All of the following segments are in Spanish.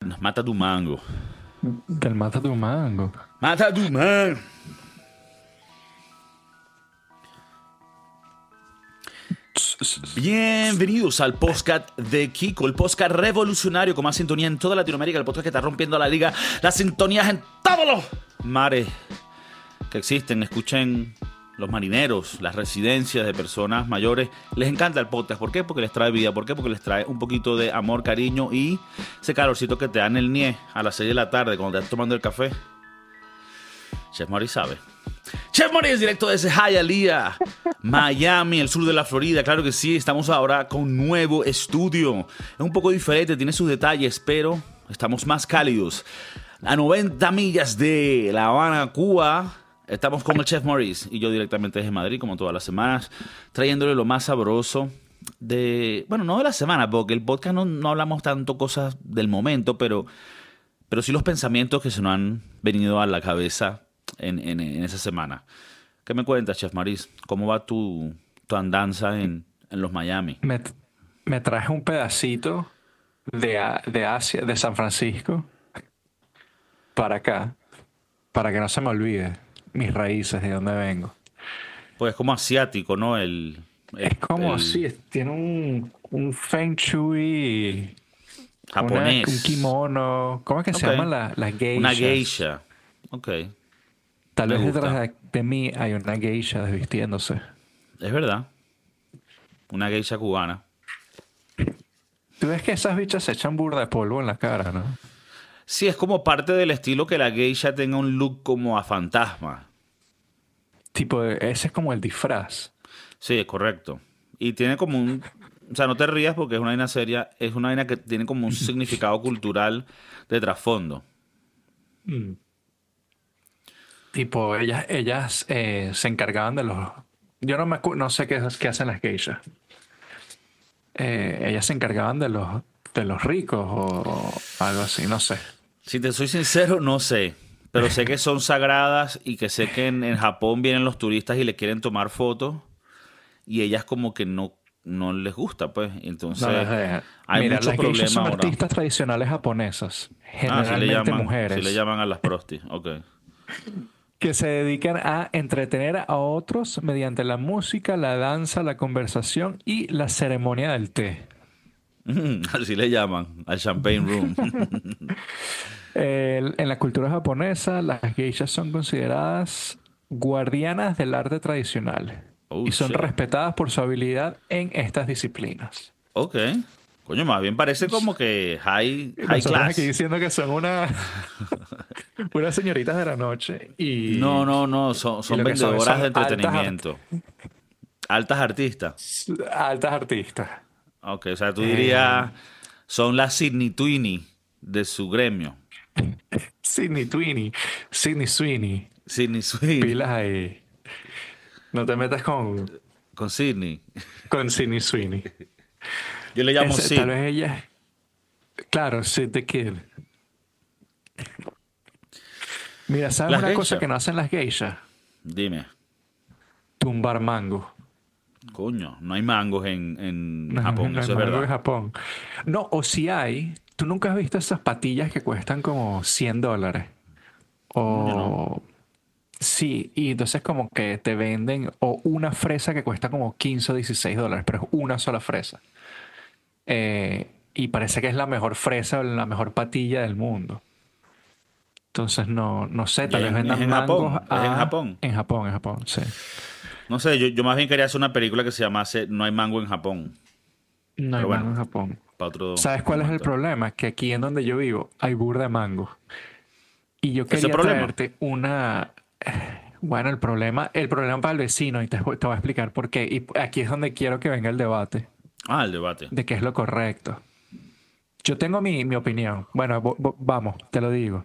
Mata tu mango. Del Mata tu Mango. Mata tu mango. Bienvenidos al podcast de Kiko, el podcast revolucionario con más sintonía en toda Latinoamérica, el podcast que está rompiendo la liga, las sintonías en todos los mares que existen. Escuchen los marineros, las residencias de personas mayores. Les encanta el podcast. ¿Por qué? Porque les trae vida. ¿Por qué? Porque les trae un poquito de amor, cariño y ese calorcito que te da en el NIE a las 6 de la tarde cuando te estás tomando el café. Chef Maurice sabe. Chef Maurice, directo desde Hialeah, Miami, el sur de la Florida. Claro que sí, estamos ahora con un nuevo estudio. Es un poco diferente, tiene sus detalles, pero estamos más cálidos. A 90 millas de La Habana, Cuba, estamos con el Chef Maurice y yo directamente desde Madrid, como todas las semanas, trayéndole lo más sabroso de... Bueno, no de la semana, porque el podcast no hablamos tanto cosas del momento, pero sí los pensamientos que se nos han venido a la cabeza en esa semana. ¿Qué me cuentas, Chef Maurice? ¿Cómo va tu andanza en los Miami? Me traje un pedacito de Asia, de San Francisco, para acá, para que no se me olvide mis raíces, de dónde vengo. Pues es como asiático, ¿no? Es como así, tiene un Feng Shui japonés. Un kimono. ¿Cómo es que se llaman las geishas? Una geisha. Ok. Tal vez detrás de mí hay una geisha desvistiéndose. Es verdad. Una geisha cubana. Tú ves que esas bichas se echan burda de polvo en la cara, ¿no? Sí, es como parte del estilo que la geisha tenga un look como a fantasma. Tipo, ese es como el disfraz. Sí, es correcto. Y tiene como un... O sea, no te rías porque es una vaina seria. Es una vaina que tiene como un significado cultural de trasfondo. Tipo, ellas se encargaban de los... Yo no sé qué hacen las geishas. Ellas se encargaban de los ricos o algo así, no sé. Si te soy sincero, no sé. Pero sé que son sagradas y que sé que en Japón vienen los turistas y le quieren tomar fotos y ellas como que no les gusta, pues. Entonces, hay mucho problema son ahora. Artistas tradicionales japonesas, generalmente mujeres. Sí le llaman a las prostis, ok. Que se dedican a entretener a otros mediante la música, la danza, la conversación y la ceremonia del té. Así le llaman, al champagne room. En la cultura japonesa, las geishas son consideradas guardianas del arte tradicional y son respetadas por su habilidad en estas disciplinas. Ok. Coño, más bien parece como que high Nosotros class. aquí diciendo que son unas señoritas de la noche y... No, son vendedoras de entretenimiento. Altas artistas. Altas artistas. Ok, o sea, tú dirías, son las Sydney Twinnie de su gremio. Sydney Sweeney. Sydney Sweeney. Pilas ahí. No te metas con Sydney. Con Sydney Sweeney. Yo le llamo Sid. Tal vez ella... Claro, Sid the Kid. Mira, ¿sabes una cosa que no hacen las geishas? Dime. Tumbar mango. Coño, no hay mangos en Japón, eso es verdad. En Japón. No, o si hay, tú nunca has visto esas patillas que cuestan como $100. O... Sí, y entonces como que te venden o una fresa que cuesta como $15 o $16, pero es una sola fresa. Y parece que es la mejor fresa o la mejor patilla del mundo. Entonces no sé, tal vez vendan mangos. ¿Es en Japón? En Japón, sí. No sé, yo más bien quería hacer una película que se llamase No hay mango en Japón. No hay mango en Japón. ¿Sabes cuál es el problema? Que aquí en donde yo vivo hay burda de mango. Y yo quería traerte una... Bueno, el problema para el vecino, y te voy a explicar por qué. Y aquí es donde quiero que venga el debate. El debate. De qué es lo correcto. Yo tengo mi opinión. Bueno, vamos, te lo digo.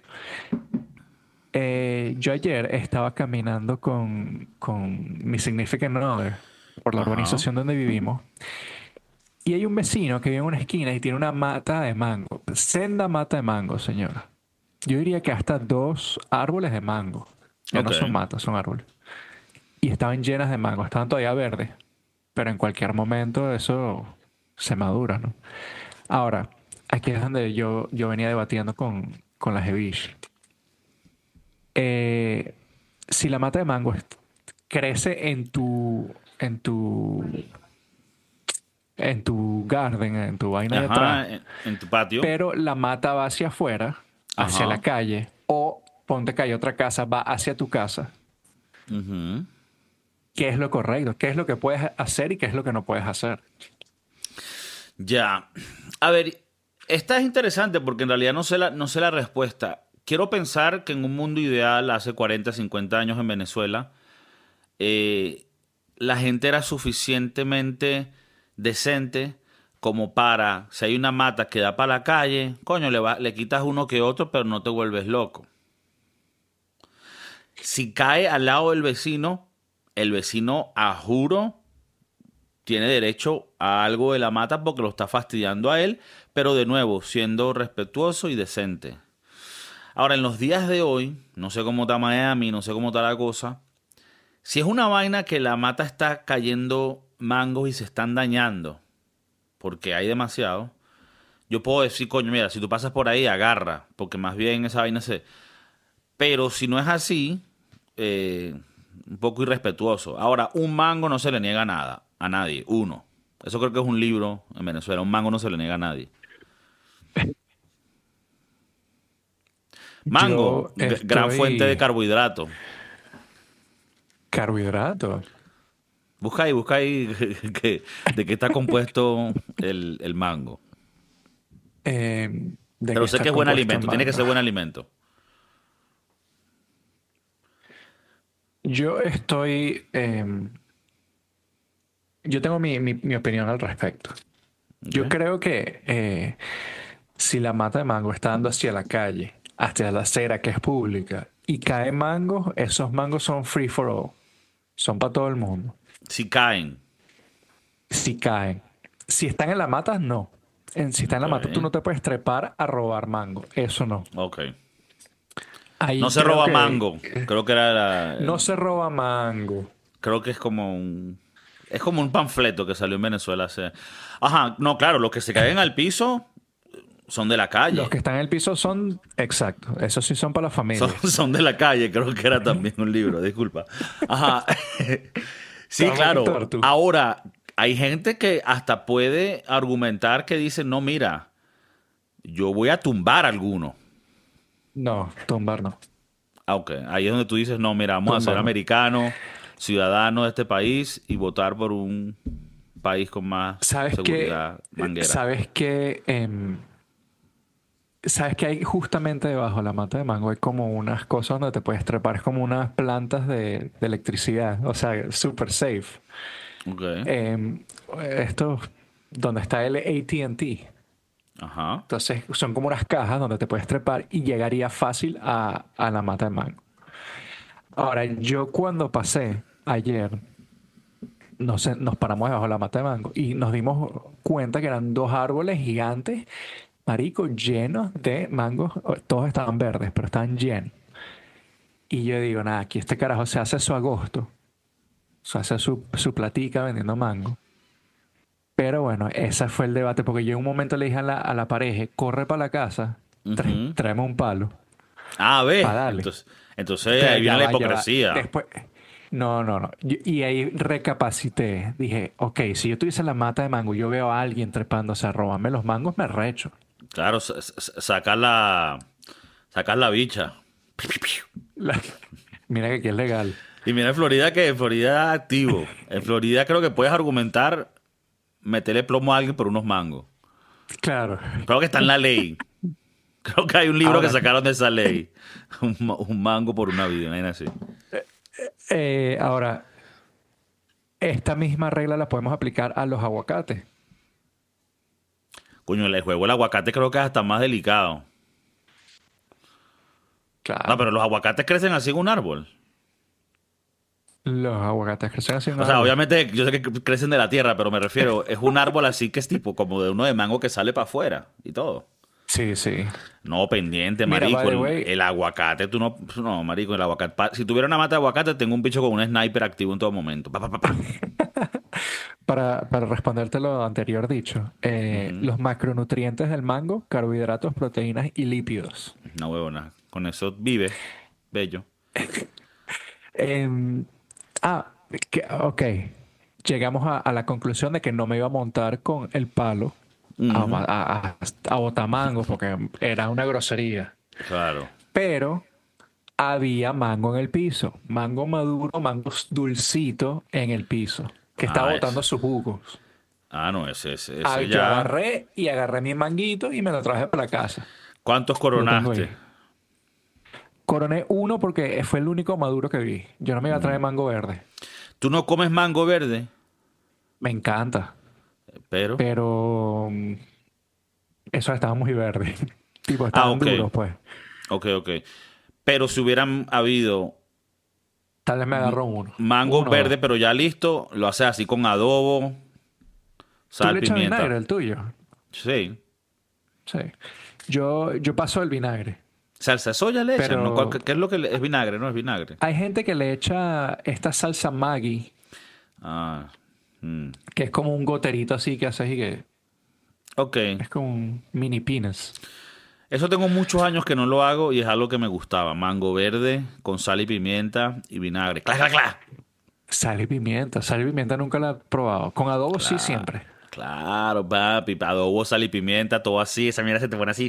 Yo ayer estaba caminando con mi significant other por la urbanización donde vivimos. Y hay un vecino que vive en una esquina y tiene una mata de mango. Senda mata de mango, señora. Yo diría que hasta 2 árboles de mango. Ya no son matas, son árboles. Y estaban llenas de mango. Estaban todavía verdes. Pero en cualquier momento eso se madura, ¿no? Ahora, aquí es donde yo venía debatiendo con la Jevish. Si la mata de mango crece en tu garden, en tu vaina de atrás, Ajá, en tu patio. pero la mata va hacia afuera, hacia la Ajá. calle, o ponte que hay otra casa, va hacia tu casa. Ujú. ¿Qué es lo correcto? ¿Qué es lo que puedes hacer y qué es lo que no puedes hacer? Ya. A ver, esta es interesante porque en realidad no sé la respuesta. Quiero pensar que en un mundo ideal, hace 40, 50 años en Venezuela, eh, la gente era suficientemente decente como para, si hay una mata que da para la calle, coño, le quitas uno que otro, pero no te vuelves loco. Si cae al lado del vecino, el vecino, a juro, tiene derecho a algo de la mata porque lo está fastidiando a él, pero de nuevo, siendo respetuoso y decente. Ahora, en los días de hoy, no sé cómo está Miami, no sé cómo está la cosa, si es una vaina que la mata está cayendo mangos y se están dañando, porque hay demasiado, yo puedo decir, coño, mira, si tú pasas por ahí, agarra, porque más bien esa vaina se... Pero si no es así, un poco irrespetuoso. Ahora, un mango no se le niega nada, a nadie, uno. Eso creo que es un libro en Venezuela, un mango no se le niega a nadie. Mango, Yo gran fuente de estoy carbohidrato. carbohidrato. Busca ahí de qué está compuesto el mango. ¿De qué Pero sé está que es buen compuesto el alimento, tiene que mango? ser buen alimento. Yo estoy, yo tengo mi opinión al respecto. Yo ¿Ok? creo que si la mata de mango está dando hacia la calle, hacia la acera que es pública, y cae mango, esos mangos son free for all. Son para todo el mundo. Si caen. Si caen. Si están en la mata, no. Si están en Ok, la mata, tú no te puedes trepar a robar mango. Eso no. ok. No Ahí se creo roba que mango. Creo que era no se roba mango. creo que es como un... Es como un panfleto que salió en Venezuela hace... Ajá, no, claro, los que se caen al piso son de la Los calle. que están en el piso son, exacto, esos sí son para la Son, familia. son de la calle, creo que era también un libro, disculpa. Ajá. Sí, Estamos aquí, claro. Tortu. Ahora, hay gente que hasta puede argumentar que dice, no, mira, yo voy a tumbar alguno. No, tumbar no. Ah, ok, ahí es donde tú dices, no, mira, vamos a ser Tumbar no. americanos, ciudadanos de este país y votar por un país con más ¿Sabes qué? seguridad manguera. ¿Sabes qué? ¿Sabes que hay justamente debajo de la mata de mango? Hay como unas cosas donde te puedes trepar, es como unas plantas de electricidad, o sea, super safe. Ok, Em, Esto, donde está el AT&T. ajá. Entonces, son como unas cajas donde te puedes trepar y llegaría fácil a la mata de mango. Ahora, yo cuando pasé ayer, no sé, nos paramos debajo de la mata de mango y nos dimos cuenta que eran dos árboles gigantes, marico, llenos de mangos. Todos estaban verdes, pero estaban llenos. Y yo digo, nada, aquí este carajo se hace su agosto, se hace su platica vendiendo mango. Pero bueno, ese fue el debate, porque yo en un momento le dije a la pareja, corre para la casa, Ujú. tráeme un palo, Ah, para ve. darle. Entonces Pero ahí viene la ya va. hipocresía. Después, no, no, no. Y ahí recapacité. Dije, ok, si yo tuviese la mata de mango y yo veo a alguien trepándose a robarme los mangos, me recho. Claro, sacar la bicha. La- Mira que aquí es legal. Y mira en Florida que en Florida es activo. En Florida creo que puedes argumentar meterle plomo a alguien por unos mangos. Claro. Creo que está en la ley. Creo que hay un libro que Ahora, sacaron de esa ley. Un mango por una vida, imagínate así. ahora, esta misma regla la podemos aplicar a los aguacates. Coño, el juego del aguacate creo que es hasta más delicado. No, Claro. pero los aguacates crecen así en un árbol. Los aguacates crecen así en un O sea, árbol. obviamente yo sé que crecen de la tierra, pero me refiero, es un árbol así que es tipo como de uno de mango que sale para afuera y todo. Sí, sí. No, pendiente, Mira, by marico. the El, way, el aguacate, tú no. No, marico, el aguacate. Si tuviera una mata de aguacate, tengo un bicho con un sniper activo en todo momento. Pa, pa, pa, pa. Para responderte lo anterior dicho, Ujú. los macronutrientes del mango, carbohidratos, proteínas y lípidos. Una huevona. Con eso vive. Bello. Em, ah, ok. Llegamos a la conclusión de que no me iba a montar con el palo Ujú. a botamango porque era una grosería. Claro. Pero había mango en el piso. Mango maduro, mango dulcito en el piso. Que estaba Ah, botando sus jugos. Ah, no, ese Yo ya. agarré mi manguito y me lo traje para la casa. ¿Cuántos Lo tengo coronaste? ahí. Coroné uno porque fue el único maduro que vi. Yo no me iba a traer mango verde. ¿Tú no comes mango verde? Me encanta. Pero. Pero esos estaban muy verdes. Tipo, Ah, estaban ok. duros, pues. Ok. Pero si hubieran habido Tal vez me agarró uno. mango Uno o dos. verde, pero ya listo, lo haces así con adobo, ¿Tú sal, le echas vinagre pimienta. al tuyo? Sí. Sí. Yo paso el vinagre. Salsa de soya le echan, ¿no? Pero ¿Qué es lo que es vinagre? No es vinagre. hay gente que le echa esta salsa Maggi, Ah. mm. que es como un goterito así que haces y que Ok. es como un mini penis. Eso tengo muchos años que no lo hago y es algo que me gustaba. Mango verde con sal y pimienta y vinagre. ¡Cla, cla, cla! Sal y pimienta. Sal y pimienta nunca la he probado. Con adobo sí Claro, siempre. claro, papi. Adobo, sal y pimienta, todo así. Esa mierda se te pone así.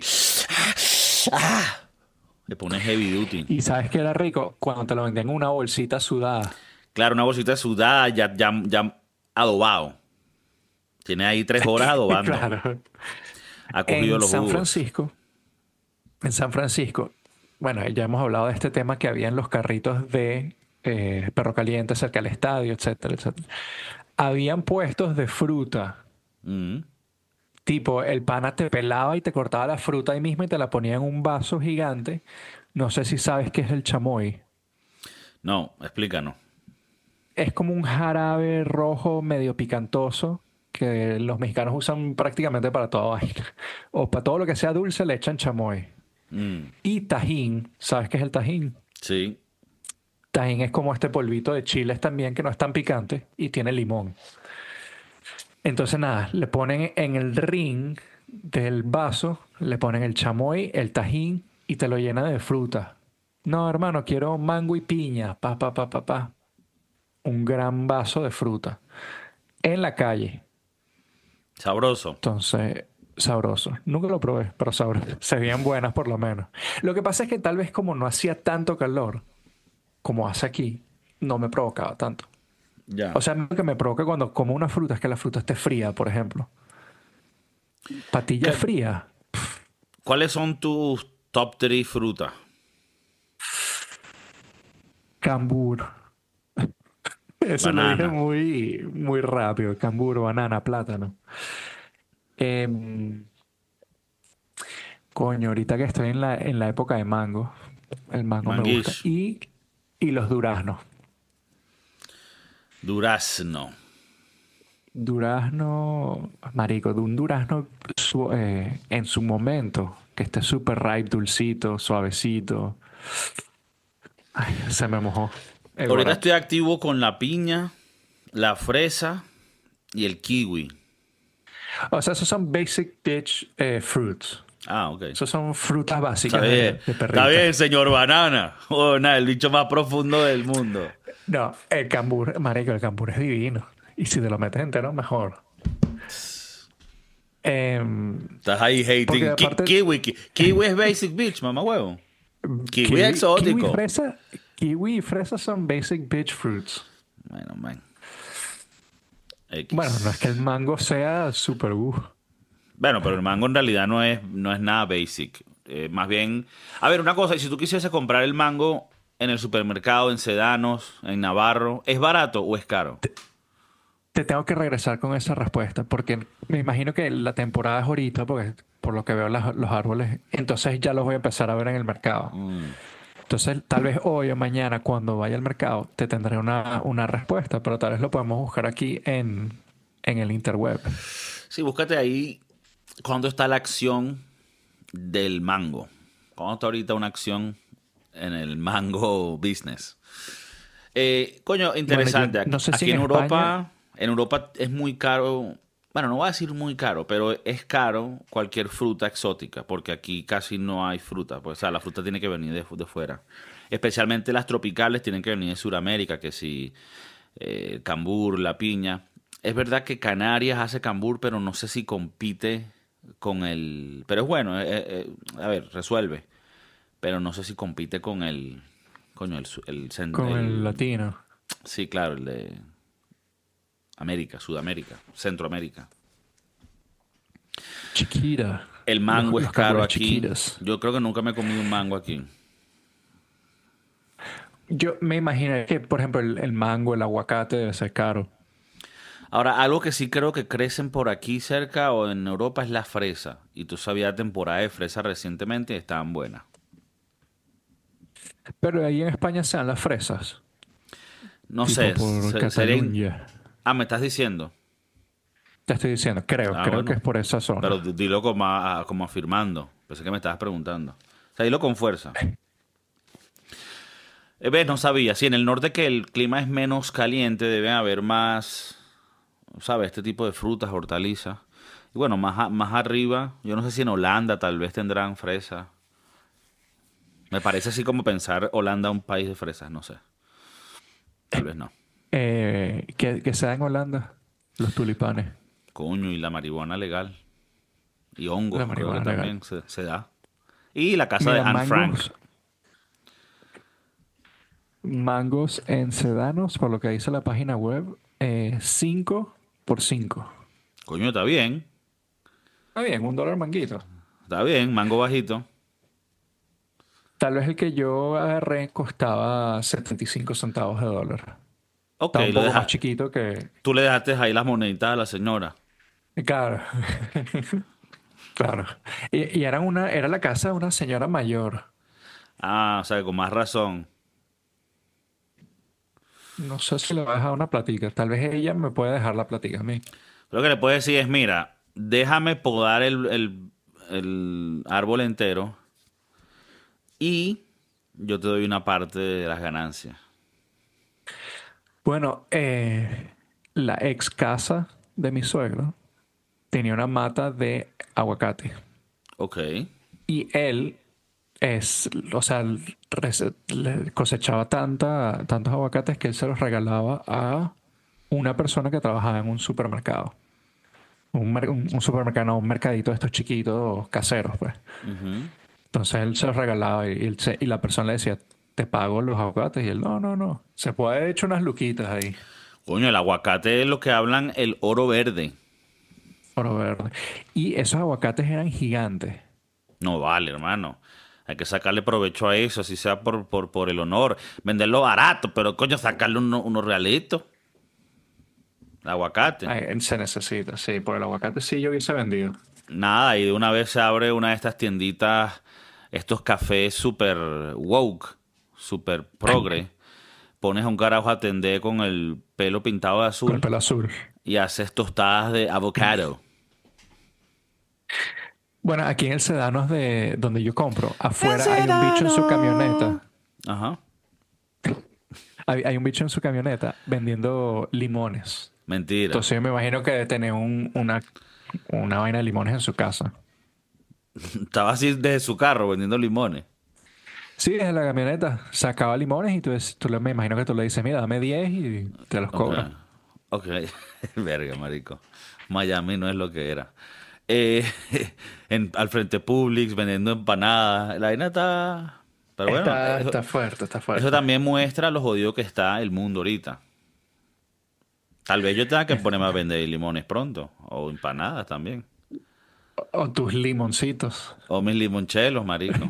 ¡Ah! Le pones heavy duty. Y sabes que era rico cuando te lo vendían en una bolsita sudada. Claro, una bolsita de sudada ya adobado. Tiene ahí 3 horas adobando. Claro. Ha cogido En los San jugos. Francisco, en San Francisco, bueno, ya hemos hablado de este tema que había en los carritos de perro caliente cerca del estadio, etcétera, etcétera. Habían puestos de fruta. Mm. Tipo, el pana te pelaba y te cortaba la fruta ahí mismo y te la ponía en un vaso gigante. No sé si sabes qué es el chamoy. No, explícanos. Es como un jarabe rojo medio picantoso que los mexicanos usan prácticamente para toda vaina. O para todo lo que sea dulce le echan chamoy. Mm. Y tajín, ¿sabes qué es el tajín? Sí. Tajín es como este polvito de chiles también que no es tan picante y tiene limón. Entonces nada, le ponen en el ring del vaso, le ponen el chamoy, el tajín y te lo llena de fruta. No, hermano, quiero mango y piña. Pa. Un gran vaso de fruta. En la calle. Sabroso. Entonces, sabroso. Nunca lo probé, pero sabroso. Se veían buenas por lo menos. Lo que pasa es que tal vez como no hacía tanto calor como hace aquí, no me provocaba tanto. Ya. O sea, lo que me provoca cuando como una fruta es que la fruta esté fría, por ejemplo. Patilla ¿Qué- fría. ¿Cuáles son tus top 3 frutas? Cambur. Eso lo dije Banana. muy rápido. Cambur, banana, plátano. Em, coño, ahorita que estoy en la época de mango, el mango me gusta. Manguish. Y los duraznos. Durazno. Durazno, marico, de un durazno en su momento, que esté súper ripe, dulcito, suavecito. Ay, se me mojó el Ahorita guarapo. estoy activo con la piña, la fresa y el kiwi. O sea, esos son basic bitch fruits. Ah, ok. Esos son frutas Está básicas bien. de Está bien, perrita. señor Banana. Oh, nada, el bicho más profundo del mundo. No, el cambur, marico, el cambur es divino. Y si te lo metes entero, mejor. Em, Estás ahí porque hating. aparte, Kiwi es basic bitch, mamá huevo. Kiwi es kiwi exótico. kiwi y fresa son basic bitch fruits. Bueno, man. Bueno, no es que X. el mango sea super Bueno, pero el mango en realidad no es nada basic. Más bien. A ver, una cosa, y si tú quisieses comprar el mango en el supermercado, en Sedanos, en Navarro, ¿es barato o es caro? Te tengo que regresar con esa respuesta, porque me imagino que la temporada es ahorita, porque por lo que veo los árboles, entonces ya los voy a empezar a ver en el mercado. Mm. Entonces, tal vez hoy o mañana, cuando vaya al mercado, te tendré una respuesta, pero tal vez lo podemos buscar aquí en el interweb. Sí, búscate ahí cuándo está la acción del mango. ¿Cuándo está ahorita una acción en el mango business? Coño, Bueno, yo interesante. no sé si Aquí en en España, Europa, En Europa es muy caro, bueno, no voy a decir muy caro, pero es caro cualquier fruta exótica, porque aquí casi no hay fruta, pues, o sea, la fruta tiene que venir de fuera. Especialmente las tropicales tienen que venir de Sudamérica, que si cambur, la piña. Es verdad que Canarias hace cambur, pero no sé si compite con el... Pero es bueno, a ver, resuelve. Pero no sé si compite con el... Coño, Con el latino. sí, claro, el de América, Sudamérica, Centroamérica. Chiquita. El mango es Los caro canguros aquí. chiquitos. Yo creo que nunca me he comido un mango aquí. Yo me imagino que, por ejemplo, el mango, el aguacate debe ser caro. Ahora, algo que sí creo que crecen por aquí cerca o en Europa es la fresa. Y tú sabías temporada de fresa recientemente y estaban buenas. Pero ahí en España se dan las fresas. No Tipo sé, por serían... Cataluña. Ah, me estás diciendo. Te estoy diciendo, Ah, creo que bueno. es por esa Pero zona. dilo como afirmando. Pensé que me estabas preguntando. O sea, dilo con fuerza. ¿Ves? No sabía. Sí, en el norte que el clima es menos caliente, deben haber más, ¿sabes? Este tipo de frutas, hortalizas. Y bueno, más arriba, yo no sé si en Holanda tal vez tendrán fresas. Me parece así como pensar Holanda un país de fresas, no sé. Tal vez no. Que se da en Holanda, los tulipanes. Coño, y la marihuana legal. Y hongos, La creo que marihuana legal. también se da. Y la casa de Mira, Anne Frank. mangos en sedanos, por lo que dice la página web, 5 por 5. Coño, está bien. Está bien, $1 manguito. Está bien, mango bajito. Tal vez el que yo agarré costaba 75 centavos de dólar. Ok, Está un poco más chiquito que... tú le dejaste ahí las moneditas a la señora. Claro, claro. Y era la casa de una señora mayor. Ah, o sea, con más razón. No sé si le va a dejar una platica. Tal vez ella me puede dejar la platica a mí. Lo que le puedes decir es, mira, déjame podar el árbol entero y yo te doy una parte de las ganancias. Bueno, la ex casa de mi suegro tenía una mata de aguacate. Ok. Y él o sea, le cosechaba tantos aguacates que él se los regalaba a una persona que trabajaba en un supermercado. Un supermercado, no, un mercadito de estos chiquitos caseros, pues. Ujú. Entonces él se los regalaba y la persona le decía, te pago los aguacates. Y él, no, no, no. Se puede haber hecho unas luquitas ahí, Coño, el aguacate es lo que hablan el oro verde. oro verde. Y esos aguacates eran gigantes. No vale, hermano. Hay que sacarle provecho a eso, así sea por el honor. Venderlo barato, pero coño, sacarle unos realitos. El aguacate. Ay, se necesita, sí. Por el aguacate sí yo hubiese vendido. Nada, y de una vez se abre una de estas tienditas, estos cafés super woke, super progre. Pones a un carajo a atender con el pelo pintado de Con el azul pelo azul. y haces tostadas de avocado. Bueno, aquí en el Sedanos de donde yo compro, afuera hay un bicho en su camioneta. Ajá. Hay un bicho en su camioneta vendiendo limones. Mentira. Entonces yo me imagino que debe tener una vaina de limones en su casa. Estaba así desde su carro vendiendo limones. Sí, desde la camioneta sacaba limones y me imagino que tú le dices, mira, dame 10 y te los Ok. cobra. Ok. Verga, marico. Miami no es lo que era. Eh, al frente Publix vendiendo empanadas. La vaina está... Pero bueno, Está fuerte, está eso fuerte. también muestra lo jodido que está el mundo ahorita. Tal vez yo tenga que ponerme a vender limones pronto. O empanadas también. O tus limoncitos. O mis limonchelos, marico.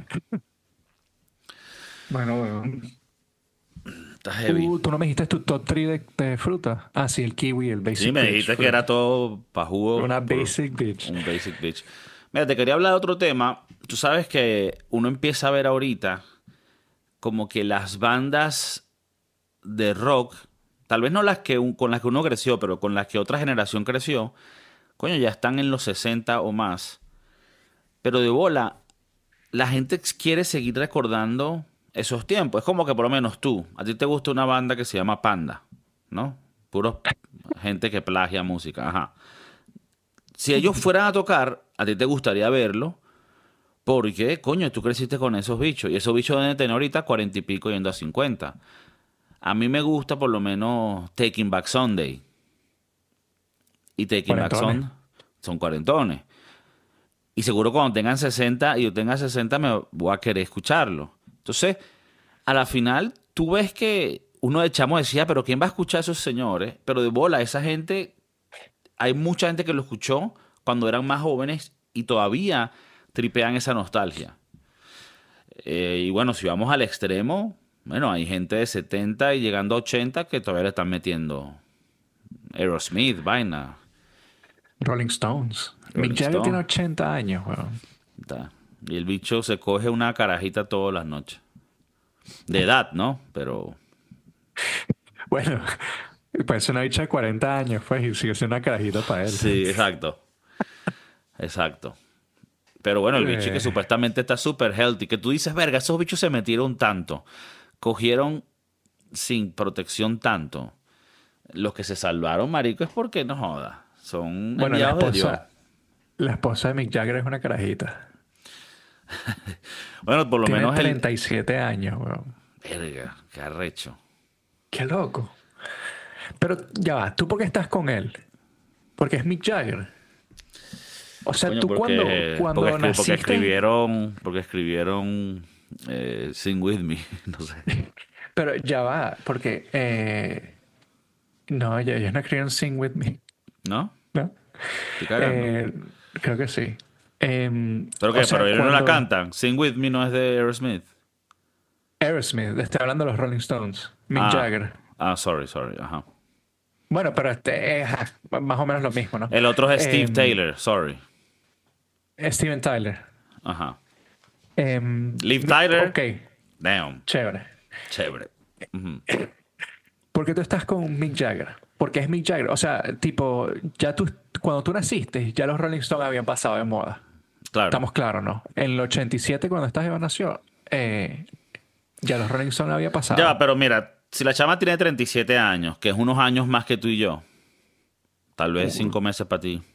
Bueno, bueno. Está heavy. Tú no me dijiste tu top 3 de fruta. Ah, sí, el kiwi, el Sí, basic me bitch dijiste que fruit. era todo pa' jugo. Una basic bitch. Un basic bitch. Mira, te quería hablar de otro tema. Tú sabes que uno empieza a ver ahorita como que las bandas de rock, tal vez no las que con las que uno creció, pero con las que otra generación creció, coño, ya están en los 60 o más. Pero de bola, la gente quiere seguir recordando esos tiempos. Es como que por lo menos tú, a ti te gusta una banda que se llama Panda, ¿no? Puros gente que plagia música. Ajá. Si ellos fueran a tocar, a ti te gustaría verlo, porque, coño, tú creciste con esos bichos. Y esos bichos deben tener ahorita 40 y pico yendo a 50. A mí me gusta por lo menos Taking Back Sunday. Y Taking Back Cuarentones. Sunday son cuarentones. Y seguro cuando tengan 60 y yo tenga 60 me voy a querer escucharlo. Entonces, a la final, tú ves que uno de chamo decía, pero ¿quién va a escuchar a esos señores? Pero de bola, esa gente, hay mucha gente que lo escuchó cuando eran más jóvenes y todavía tripean esa nostalgia. Y bueno, si vamos al extremo, bueno, hay gente de 70 y llegando a 80 que todavía le están metiendo Aerosmith, vaina. Rolling Stones. Rolling Mick Jagger Stone. tiene 80 años, weón. Ta. Y el bicho se coge una carajita todas las noches. De edad, ¿no? Pero Bueno, pues una bicha de 40 años, pues, y sigue siendo una carajita para él. sí, exacto. Exacto. Pero bueno, el bicho que supuestamente está súper healthy, que tú dices, verga, esos bichos se metieron tanto, cogieron sin protección tanto. Los que se salvaron, marico, es porque no joda. Son Bueno, enviados de Dios. la esposa de Mick Jagger es una carajita. Bueno, por lo Tiene menos 37 años, weón. Verga, qué arrecho. Qué loco. Pero ya va, ¿tú por qué estás con él? Porque es Mick Jagger. O sea, Coño, tú cuando naciste... porque escribieron Sing With Me, no sé. Pero ya va, porque... no, ellos no escribieron Sing With Me, ¿No? ¿no? Estoy cagando. Creo que sí. ¿Pero qué? O sea, Pero ellos no la cuando- cantan. Sing With Me no es de Aerosmith. Aerosmith, estoy hablando de los Rolling Stones. Mick Jagger. Sorry, ajá. Bueno, pero este es más o menos lo mismo, ¿no? El otro es Steve Em, Taylor, sorry. Steven Tyler. Ajá. Em, Liv Tyler. Ok, Damn, chévere. chévere. Ujú. ¿Por qué tú estás con Mick Jagger? Porque es Mick Jagger. O sea, tipo, cuando tú naciste, ya los Rolling Stones habían pasado de moda. Claro. Estamos claros, ¿no? En el 87, cuando esta jeva nació, ya los Rolling Stones había pasado. Ya va, pero mira, si la chama tiene 37 años, que es unos años más que tú y yo, tal vez 5 meses para ti.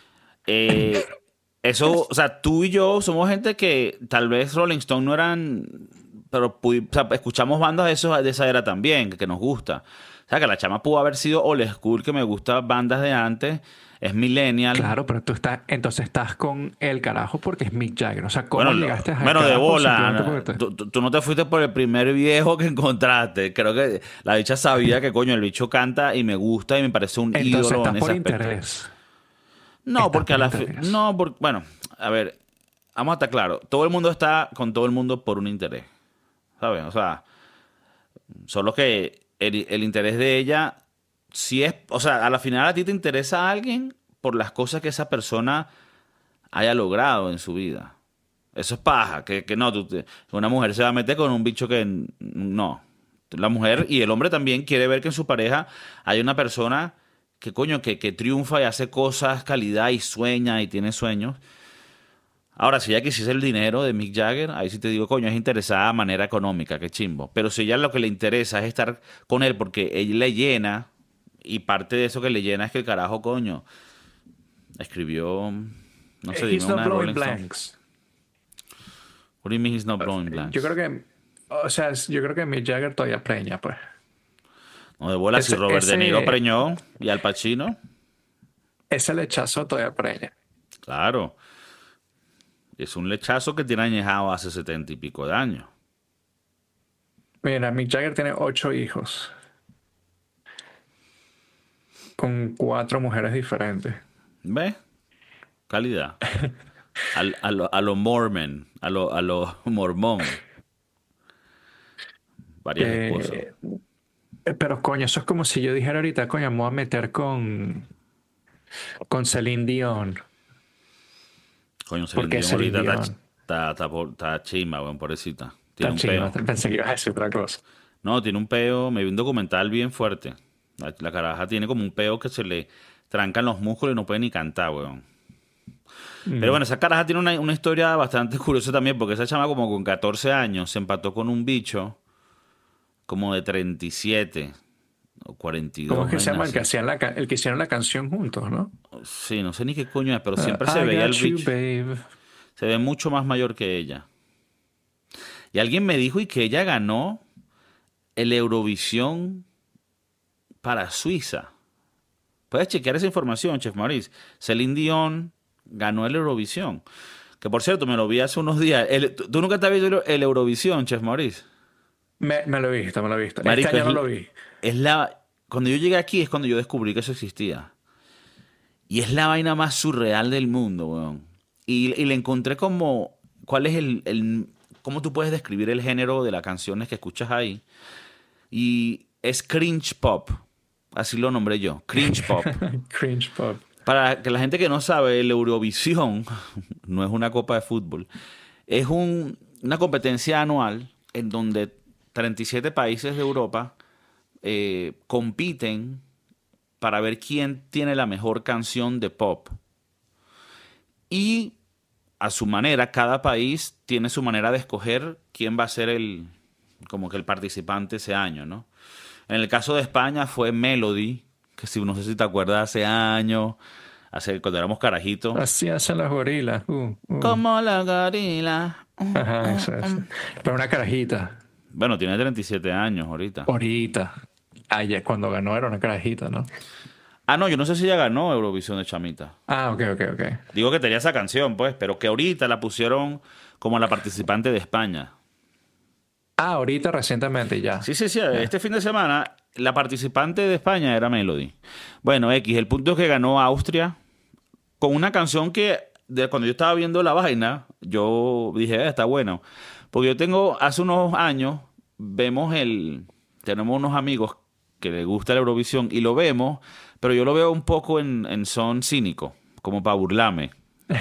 Eso, o sea, tú y yo somos gente que tal vez Rolling Stone no eran, pero o sea, escuchamos bandas de esa era también, que nos gusta. O sea, que la chama pudo haber sido old school, que me gusta bandas de antes, es millennial. Claro, pero entonces estás con el carajo porque es Mick Jagger. O sea, ¿cómo Bueno, llegaste a bueno, de carajo bola. simplemente porque Tú no te fuiste por el primer viejo que encontraste. Creo que la bicha sabía que, coño, el bicho canta y me gusta y me parece un Entonces ídolo estás en por ese aspecto. interés. No, Estás porque por interés. no, porque, bueno, a ver, vamos a estar claros. Todo el mundo está con todo el mundo por un interés. ¿Sabes? O sea, solo que el interés de ella, si es, o sea, a la final a ti te interesa a alguien por las cosas que esa persona haya logrado en su vida. Eso es paja, que no, una mujer se va a meter con un bicho que no. La mujer y el hombre también quiere ver que en su pareja hay una persona que coño, que triunfa y hace cosas, calidad y sueña y tiene sueños. Ahora, si ella quisiese el dinero de Mick Jagger, ahí sí te digo, coño, es interesada de manera económica, qué chimbo. Pero si ella lo que le interesa es estar con él porque él le llena, y parte de eso que le llena es que el carajo, coño, escribió, no sé, He's dime not una de blowing Rolling Stone. blanks. What do you mean he's not blowing blanks? Yo creo que, o sea, yo creo que Mick Jagger todavía preña, pues. No, de bola, si Robert De Niro preñó y Al Pacino, Ese lechazo todavía preña. claro. Es un lechazo que tiene añejado hace 70 y pico de años. Mira, Mick Jagger tiene 8 hijos. Con 4 mujeres diferentes. ¿Ves? Calidad. A lo Mormon, a lo mormón. Varias esposas. Pero coño, eso es como si yo dijera ahorita, coño, me voy a meter con Celine Dion. Coño, porque Celine Dion ahorita Celine está chima, weón, pobrecita. Tiene un Está peo. pensé que ibas a decir otra cosa. No, tiene un peo. Me vi un documental bien fuerte. La caraja tiene como un peo que se le trancan los músculos y no puede ni cantar, weón. Pero bueno, esa caraja tiene una historia bastante curiosa también, porque esa chama como con 14 años se empató con un bicho como de 37. o 42. ¿Cómo es que se llama? vainas así. El que hicieron la canción juntos, ¿no? Sí, no sé ni qué coño es, pero siempre se I veía got el you, bicho. babe. Se ve mucho más mayor que ella. Y alguien me dijo y que ella ganó el Eurovisión para Suiza. Puedes chequear esa información, Chef Maurice. Celine Dion ganó el Eurovisión. Que por cierto, me lo vi hace unos días. ¿Tú nunca te has visto el Eurovisión, Chef Maurice? Me lo he visto, me lo he visto. Este Marico, año no lo vi. es la... Cuando yo llegué aquí es cuando yo descubrí que eso existía. Y es la vaina más surreal del mundo, weón. Y le encontré como... ¿Cuál es cómo tú puedes describir el género de las canciones que escuchas ahí? Y es cringe pop. Así lo nombré yo. Cringe pop. Cringe pop. Para que la gente que no sabe, el Eurovisión no es una copa de fútbol. Es una competencia anual en donde 37 países de Europa compiten para ver quién tiene la mejor canción de pop. Y a su manera, cada país tiene su manera de escoger quién va a ser como que el participante ese año, ¿no? En el caso de España fue Melody, que si no sé si te acuerdas hace años, cuando éramos carajitos. Así hacen las gorilas. Como la gorila. Ajá, eso. Pero una carajita. Bueno, tiene 37 años ahorita. Ahorita. Ayer, cuando ganó era una carajita, ¿no? Ah, no, yo no sé si ella ganó Eurovisión de chamita. Ah, ok. Digo que tenía esa canción, pues, pero que ahorita la pusieron como la participante de España. Ah, ahorita recientemente ya. Sí. Este fin de semana la participante de España era Melody. Bueno, el punto es que ganó Austria con una canción que cuando yo estaba viendo la vaina, yo dije, está bueno. Porque hace unos años, tenemos unos amigos que les gusta la Eurovisión y lo vemos, pero yo lo veo un poco en son cínico, como para burlarme.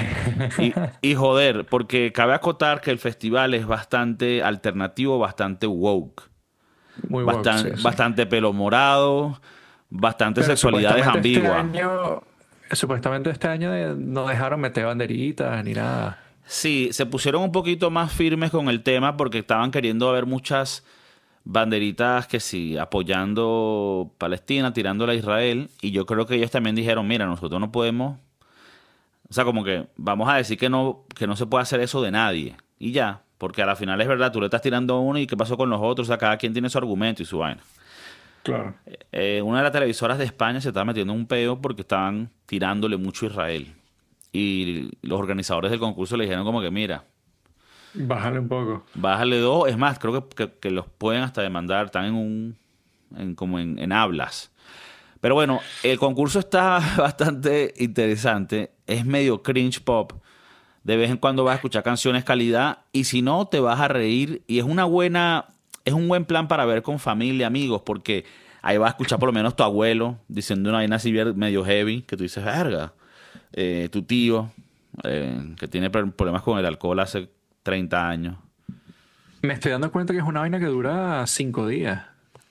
Y joder, porque cabe acotar que el festival es bastante alternativo, bastante woke. Muy woke, sí. Bastante pelo morado, bastante Pero sexualidades ambiguas. Supuestamente este año no dejaron meter banderitas ni nada. Sí, se pusieron un poquito más firmes con el tema porque estaban queriendo ver muchas banderitas que sí, apoyando Palestina, tirándola a Israel. Y yo creo que ellos también dijeron, mira, nosotros no podemos... O sea, como que vamos a decir que no se puede hacer eso de nadie. Y ya, porque a la final es verdad, tú le estás tirando a uno y qué pasó con los otros. O sea, cada quien tiene su argumento y su vaina. Claro. Una de las televisoras de España se estaba metiendo en un peo porque estaban tirándole mucho a Israel. Y los organizadores del concurso le dijeron como que, mira, bájale un poco. Bájale 2. Es más, creo que los pueden hasta demandar. Están como en hablas. Pero bueno, el concurso está bastante interesante. Es medio cringe pop. De vez en cuando vas a escuchar canciones calidad. Y si no, te vas a reír. Y es un buen plan para ver con familia, amigos. Porque ahí vas a escuchar por lo menos tu abuelo diciendo una vaina así medio heavy. Que tú dices, verga. Tu tío, que tiene problemas con el alcohol hace 30 años. Me estoy dando cuenta que es una vaina que dura 5 días.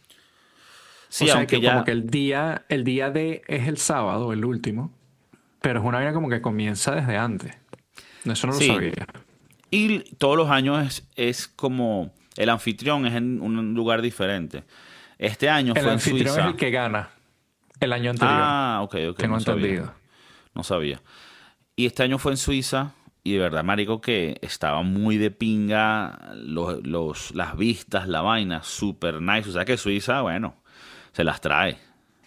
Sí, o sea, aunque que ya... como que el día de es el sábado, el último. Pero es una vaina como que comienza desde antes. Eso no lo sabía. Y todos los años es como... El anfitrión es en un lugar diferente. Este año fue en Suiza. El anfitrión es el que gana el año anterior. Ah, ok. Tengo entendido. No sabía. Y este año fue en Suiza. Y de verdad, marico, que estaba muy de pinga las vistas, la vaina, super nice. O sea que Suiza, bueno, se las trae.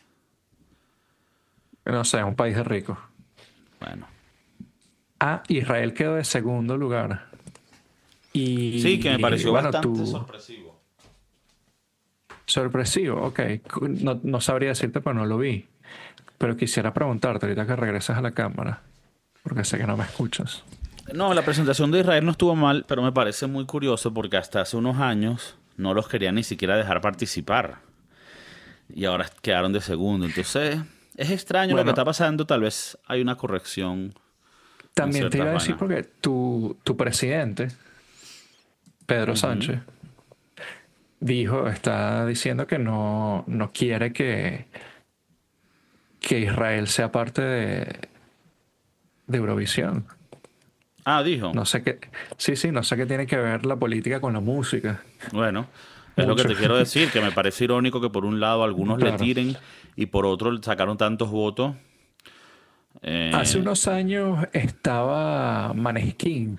No sé, es un país de ricos. Bueno. Ah, Israel quedó de segundo lugar. Sí, que me pareció bastante sorpresivo. Sorpresivo, ok. No sabría decirte, pero no lo vi. Pero quisiera preguntarte ahorita que regresas a la cámara, porque sé que no me escuchas. No, la presentación de Israel no estuvo mal, pero me parece muy curioso porque hasta hace unos años no los querían ni siquiera dejar participar. Y ahora quedaron de segundo. Entonces, es extraño lo que está pasando. Tal vez hay una corrección. También te iba a decir porque tu presidente, Pedro Sánchez, está diciendo que no quiere que Israel sea parte de Eurovisión. Ah, dijo. No sé qué. Sí, no sé qué tiene que ver la política con la música. Bueno, Es lo que mucho. te quiero decir, que me parece irónico que por un lado algunos le Claro. tiren y por otro le sacaron tantos votos. Hace Eh, unos años estaba Maneskin,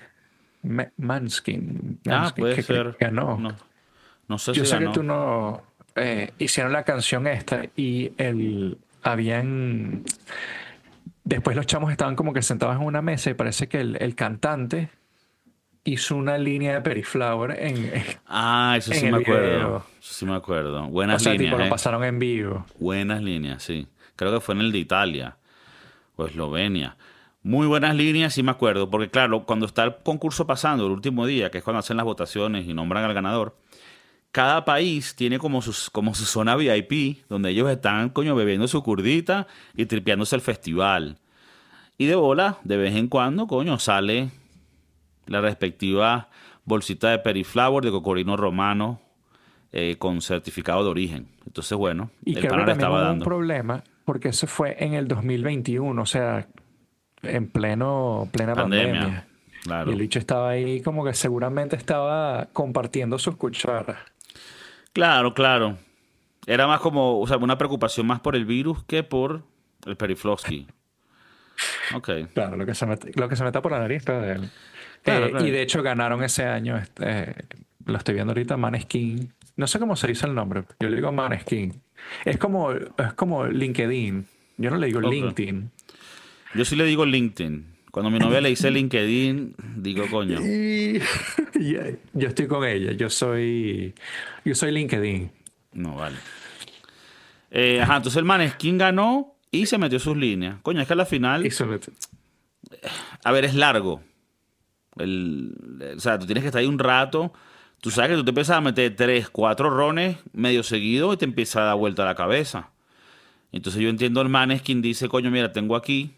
Manskin, puede que creo ser. que ganó. No, no sé Yo si sé que tú ganó. no hicieron la canción esta y habían después los chamos estaban como que sentados en una mesa y parece que el cantante hizo una línea de Periflower Eso en sí me el acuerdo. video. Eso sí me acuerdo. O Buenas sea, tipo, líneas, lo ¿eh? pasaron en vivo. Buenas líneas, sí. Creo que fue en el de Italia o Eslovenia. Muy buenas líneas, sí me acuerdo. Porque claro, cuando está el concurso pasando, el último día, que es cuando hacen las votaciones y nombran al ganador, cada país tiene como su zona VIP, donde ellos están, coño, bebiendo su curdita y tripeándose el festival. Y de bola, de vez en cuando, coño, sale la respectiva bolsita de Periflower de cocorino romano con certificado de origen. Entonces, bueno, Y el creo que pana le también estaba hubo un dando. problema porque eso fue en el 2021, o sea, en plena Pandemia, pandemia. Y el claro. bicho estaba ahí como que seguramente estaba compartiendo sus cucharas. Claro, claro. Era más como, o sea, una preocupación más por el virus que por el Periflosky. Ok. Claro, lo que se meta por la nariz está de él. Claro, Y claro. de hecho ganaron ese año, lo estoy viendo ahorita, Maneskin. No sé cómo se dice el nombre, yo le digo Maneskin. Es como LinkedIn. Yo no le digo Ok. LinkedIn. Yo sí le digo LinkedIn. Cuando a mi novia le dice LinkedIn, digo, coño. Y yo estoy con ella, yo soy LinkedIn. No, vale. Entonces el Maneskin ganó y se metió sus líneas. Coño, es que a la Y final, sobre a ver, es largo. O sea, tú tienes que estar ahí un rato. Tú sabes que tú te empiezas a meter 3, 4 rones medio seguido y te empieza a dar vuelta la cabeza. Entonces yo entiendo el Maneskin dice, coño, mira, tengo aquí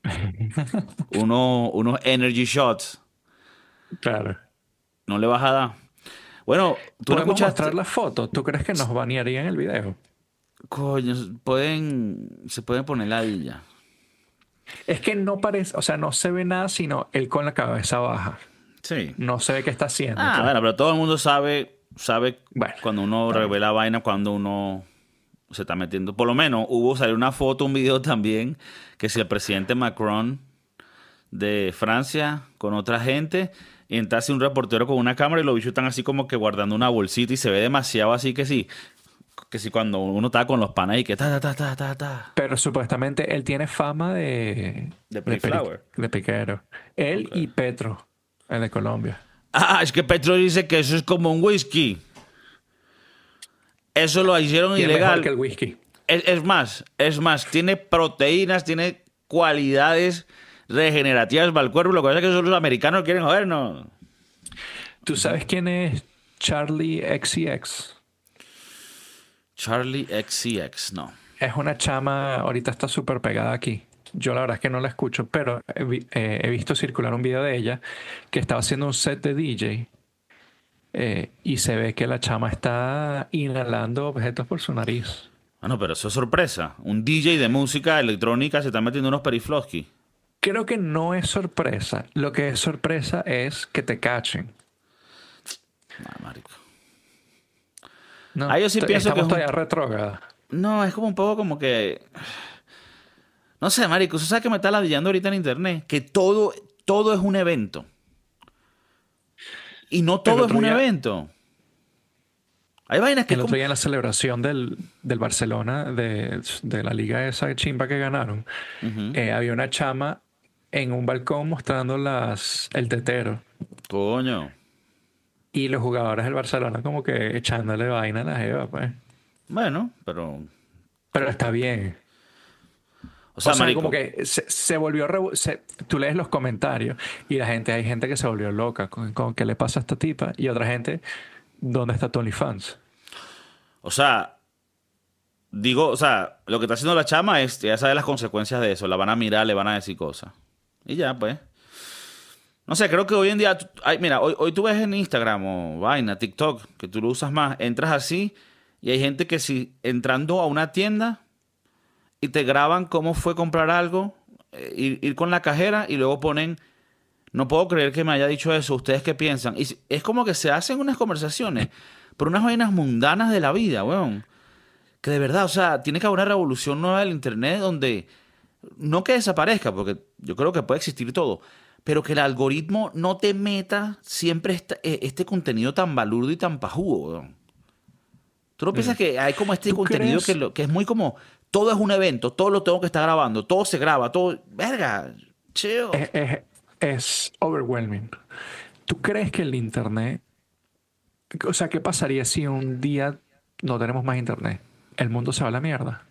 unos energy shots. claro. No le vas a dar. Bueno, tú no Podemos escuchaste. mostrar las fotos. ¿Tú crees que nos banearían el video? Coño, se pueden poner ladilla. Es que no parece, o sea, no se ve nada sino él con la cabeza baja. Sí. No se ve qué está haciendo, pues. Bueno, pero todo el mundo sabe Bueno, cuando uno está bien. revela vaina, cuando uno se está metiendo. Por lo menos salió una foto, un video también, que si el presidente Macron de Francia con otra gente, y entonces un reportero con una cámara y los bichos están así como que guardando una bolsita y se ve demasiado así que sí cuando uno está con los panas y que ta. Pero supuestamente él tiene fama De Pre-Flower. de piquero. Él Ok. y Petro, el de Colombia. Es que Petro dice que eso es como un whisky. Eso lo hicieron Y es mejor que ilegal. el whisky. Es más, tiene proteínas, tiene cualidades regenerativas para el cuerpo. Lo que pasa es que esos los americanos quieren jodernos. ¿Tú sabes quién es Charlie XCX? Charlie XCX, no. Es una chama, ahorita está súper pegada aquí. Yo la verdad es que no la escucho, pero he visto circular un video de ella que estaba haciendo un set de DJ y se ve que la chama está inhalando objetos por su nariz. Bueno, pero eso es sorpresa. Un DJ de música electrónica se está metiendo unos periflosky. Creo que no es sorpresa. Lo que es sorpresa es que te cachen. Marico. No, Yo sí pienso que estamos es todavía retrógrada. No, es como un poco como que... No sé, marico, ¿tú sabes que me está ladillando ahorita en internet? Que todo es un evento. Y no El todo es otro un día, evento. Hay vainas que es el otro como... día en la celebración del Barcelona, de la liga esa chimba que ganaron, Ujú. había una chama en un balcón mostrando el tetero. Coño. Y los jugadores del Barcelona como que echándole vaina a la jeva, pues. Bueno, pero... Pero está bien. O O sea, sea, como marico... que se volvió... tú lees los comentarios y hay gente que se volvió loca con qué le pasa a esta tipa y otra gente, ¿dónde está Tony Fans? O sea, lo que está haciendo la chama es... Ya sabe las consecuencias de eso. La van a mirar, le van a decir cosas. Y ya, pues. No sé, creo que hoy en día... Mira, hoy tú ves en Instagram o vaina, TikTok, que tú lo usas más. Entras así y hay gente que si entrando a una tienda y te graban cómo fue comprar algo, ir con la cajera y luego ponen, no puedo creer que me haya dicho eso, ¿ustedes qué piensan? Es como que se hacen unas conversaciones, por unas vainas mundanas de la vida, weón. Que de verdad, o sea, tiene que haber una revolución nueva del Internet donde no que desaparezca, porque yo creo que puede existir todo, pero que el algoritmo no te meta siempre este contenido tan balurdo y tan pajudo, weón. ¿Tú no piensas que hay como este ¿Tú contenido crees? que es muy como, todo es un evento, todo lo tengo que estar grabando, todo se graba, todo, verga, chill. Es overwhelming. ¿Tú crees que el internet, o sea, qué pasaría si un día no tenemos más internet? El mundo se va a la mierda.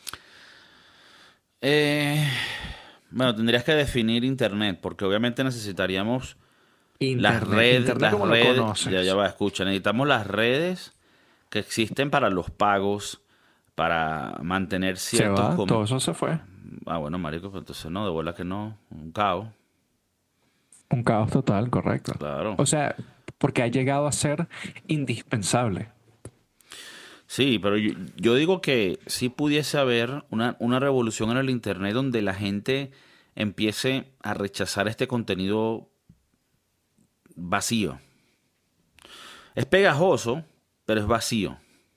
Eh, bueno, tendrías que definir Internet, porque obviamente necesitaríamos Internet las como lo redes, ya conoces. va, escucha, necesitamos las redes que existen para los pagos, para mantener Se ciertos... va, todo eso se fue. Ah, bueno, marico, pues entonces no, de bola que no, un caos, Un caos total, correcto. claro. O sea, porque ha llegado a ser indispensable. Sí, pero yo digo que sí pudiese haber una revolución en el Internet donde la gente empiece a rechazar este contenido vacío. Es pegajoso, pero es vacío.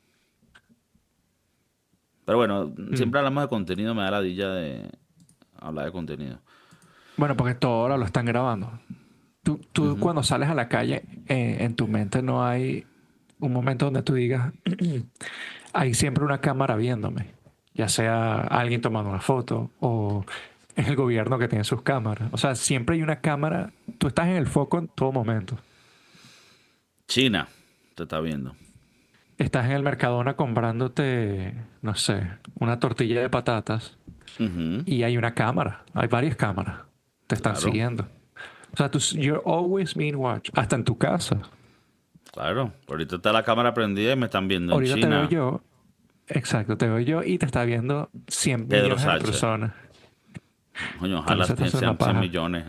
Pero bueno, Mm. siempre hablamos de contenido, me da la ladilla de hablar de contenido. Bueno, porque todo ahora lo están grabando. Tú Ujú. cuando sales a la calle, en tu mente no hay un momento donde tú digas, hay siempre una cámara viéndome, ya sea alguien tomando una foto o es el gobierno que tiene sus cámaras. O sea, siempre hay una cámara, tú estás en el foco en todo momento. China, te está viendo. Estás en el Mercadona comprándote, no sé, una tortilla de patatas Ujú, y hay una cámara, hay varias cámaras, te están claro, siguiendo. O sea, you're always being watched, hasta en tu casa. claro. Ahorita está la cámara prendida y me están viendo en Ahorita te veo China. yo, exacto, te veo yo y te está viendo 100 Pedro millones de Sánchez. personas. Coño, Con ojalá eso te hace sean una 100 paja. millones.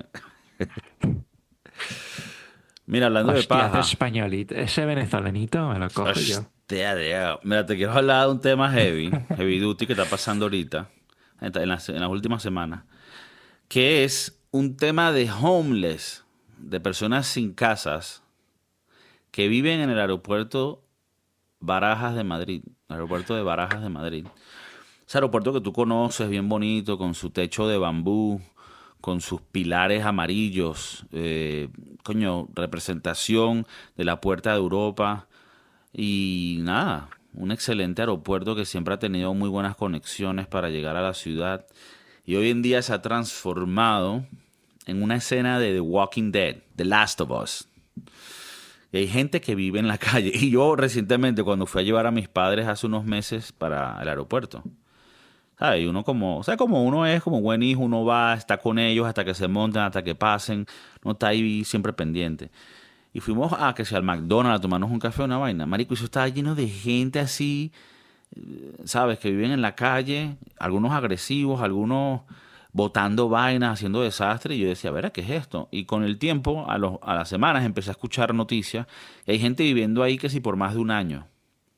Mira, hablando de Hostia, ese paja. españolito, ese venezolanito me lo cojo yo. Hostia, Diego. Mira, te quiero hablar de un tema heavy duty que está pasando ahorita, en las últimas semanas, que es un tema de homeless, de personas sin casas que viven en el aeropuerto Barajas de Madrid, aeropuerto de Barajas de Madrid. Ese aeropuerto que tú conoces, bien bonito, con su techo de bambú, con sus pilares amarillos, coño, representación de la puerta de Europa. Y nada, un excelente aeropuerto que siempre ha tenido muy buenas conexiones para llegar a la ciudad. Y hoy en día se ha transformado en una escena de The Walking Dead, The Last of Us. Y hay gente que vive en la calle. Y yo recientemente, cuando fui a llevar a mis padres hace unos meses para el aeropuerto, ¿sabes? Y uno como, o sea, como uno es como buen hijo, uno va, está con ellos hasta que se monten, hasta que pasen, no está ahí siempre pendiente. Y fuimos a que sea al McDonald's a tomarnos un café o una vaina. Marico, eso estaba lleno de gente así, ¿sabes? Que viven en la calle, algunos agresivos, algunos botando vainas, haciendo desastre. Y yo decía, a ver, ¿qué es esto? Y con el tiempo, a las semanas, empecé a escuchar noticias. Y hay gente viviendo ahí que si por más de un año.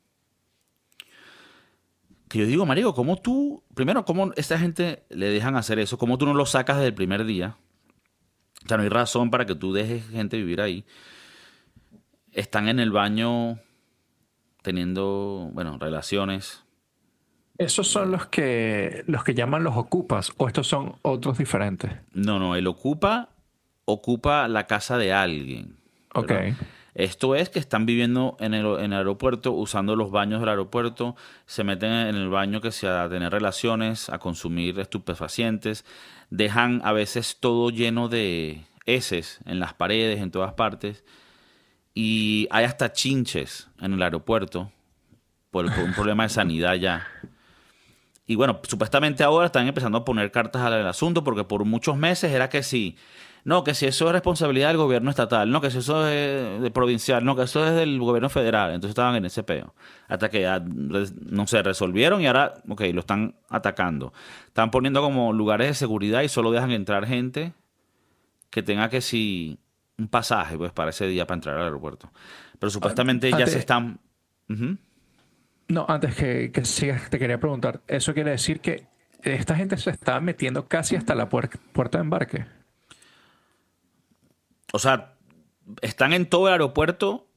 Que yo digo, marico, ¿cómo tú, primero, cómo esta gente le dejan hacer eso? ¿Cómo tú no lo sacas desde el primer día? O sea, no hay razón para que tú dejes gente vivir ahí. Están en el baño teniendo, bueno, relaciones. ¿Esos son los que llaman los ocupas o estos son otros diferentes? No, no, él ocupa la casa de alguien, Ok. ¿verdad? Esto es que están viviendo en el aeropuerto, usando los baños del aeropuerto, se meten en el baño que sea a tener relaciones, a consumir estupefacientes, dejan a veces todo lleno de heces en las paredes, en todas partes, y hay hasta chinches en el aeropuerto por un problema de sanidad ya. Y bueno, supuestamente ahora están empezando a poner cartas al asunto porque por muchos meses era que sí. No, que si eso es responsabilidad del gobierno estatal, no, que si eso es de provincial, no, que eso es del gobierno federal. Entonces estaban en ese peo. Hasta que, no sé, resolvieron y ahora, ok, lo están atacando. Están poniendo como lugares de seguridad y solo dejan entrar gente que tenga que si un pasaje, pues, para ese día para entrar al aeropuerto. Pero supuestamente ya se Antes, están... Ujú. no, antes que sigas, te quería preguntar, ¿eso quiere decir que esta gente se está metiendo casi hasta la puerta de embarque? O sea, están en todo el aeropuerto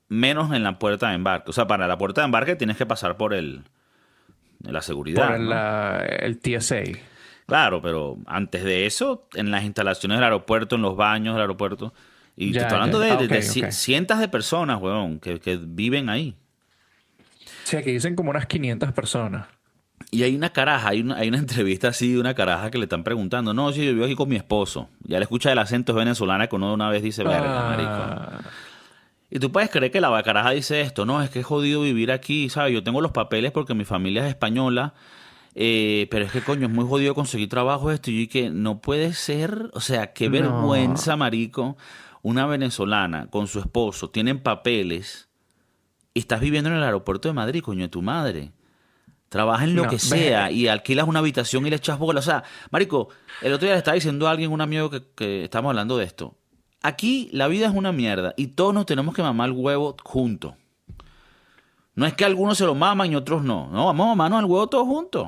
menos en la puerta de embarque. O sea, para la puerta de embarque tienes que pasar por la seguridad. Por ¿no? el TSA. Claro, pero antes de eso, en las instalaciones del aeropuerto, en los baños del aeropuerto. Y te estoy hablando de cientos de personas, weón, que viven ahí. Sí, aquí dicen como unas 500 personas. Y hay una caraja, hay una entrevista así de una caraja que le están preguntando, no, sí, yo vivo aquí con mi esposo. Ya le escucha el acento venezolano que uno de una vez dice, verga, marico. Y tú puedes creer que la caraja dice esto, no, es que es jodido vivir aquí, ¿sabes? Yo tengo los papeles porque mi familia es española, pero es que, coño, es muy jodido conseguir trabajo esto. Y yo que no puede ser, o sea, qué vergüenza, marico, una venezolana con su esposo, tienen papeles y estás viviendo en el aeropuerto de Madrid, coño, de tu madre. Trabaja en lo que sea y alquilas una habitación y le echas bola. O sea, marico, el otro día le estaba diciendo a alguien, un amigo que estamos hablando de esto. Aquí la vida es una mierda y todos nos tenemos que mamar el huevo juntos. No es que algunos se lo maman y otros no. No, vamos a mamarnos el huevo todos juntos.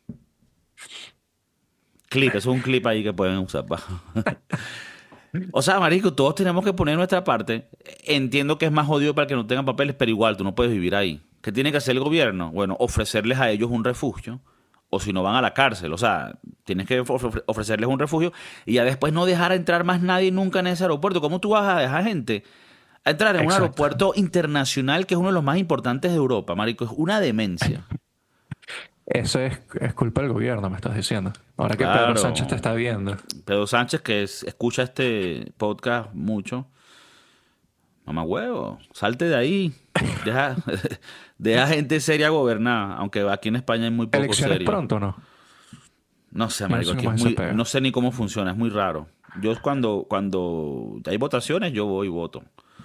Eso es un clip ahí que pueden usar. O sea, marico, todos tenemos que poner nuestra parte. Entiendo que es más jodido para que no tengan papeles, pero igual tú no puedes vivir ahí. ¿Qué tiene que hacer el gobierno? Bueno, ofrecerles a ellos un refugio, o si no van a la cárcel. O sea, tienes que ofrecerles un refugio y ya después no dejar entrar más nadie nunca en ese aeropuerto. ¿Cómo tú vas a dejar gente a entrar en un aeropuerto internacional que es uno de los más importantes de Europa, marico? Es una demencia. Eso es culpa del gobierno, me estás diciendo. Ahora que Pedro Sánchez te está viendo. Pedro Sánchez, que escucha este podcast mucho. Mamá huevo, salte de ahí. Deja gente seria gobernar, aunque aquí en España hay muy poco ¿Elecciones serio. pronto o no? No sé, marico, aquí no sé ni cómo funciona, es muy raro. Yo cuando hay votaciones, yo voy y voto.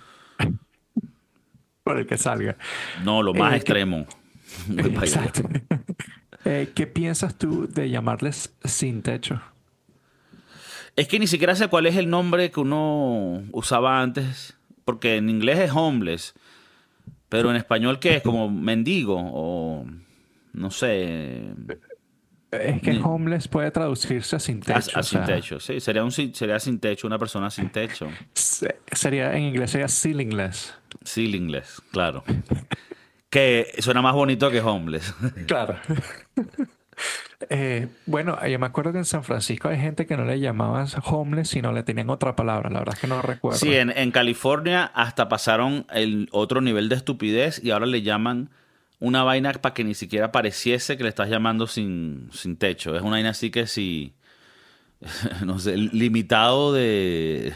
Por el que salga. No, lo más extremo. Exacto. ¿Qué piensas tú de llamarles sin techo? Es que ni siquiera sé cuál es el nombre que uno usaba antes, porque en inglés es homeless, pero en español ¿qué es? Como mendigo o no sé. Es que homeless puede traducirse a sin techo. Sin techo, sí. Sería sin techo, una persona sin techo. En inglés sería ceilingless. Ceilingless, claro. Que suena más bonito que homeless. Claro. Bueno, yo me acuerdo que en San Francisco hay gente que no le llamaban homeless, sino le tenían otra palabra. La verdad es que no recuerdo. Sí, en California hasta pasaron el otro nivel de estupidez y ahora le llaman una vaina para que ni siquiera pareciese que le estás llamando sin techo. Es una vaina así que sí, no sé, limitado de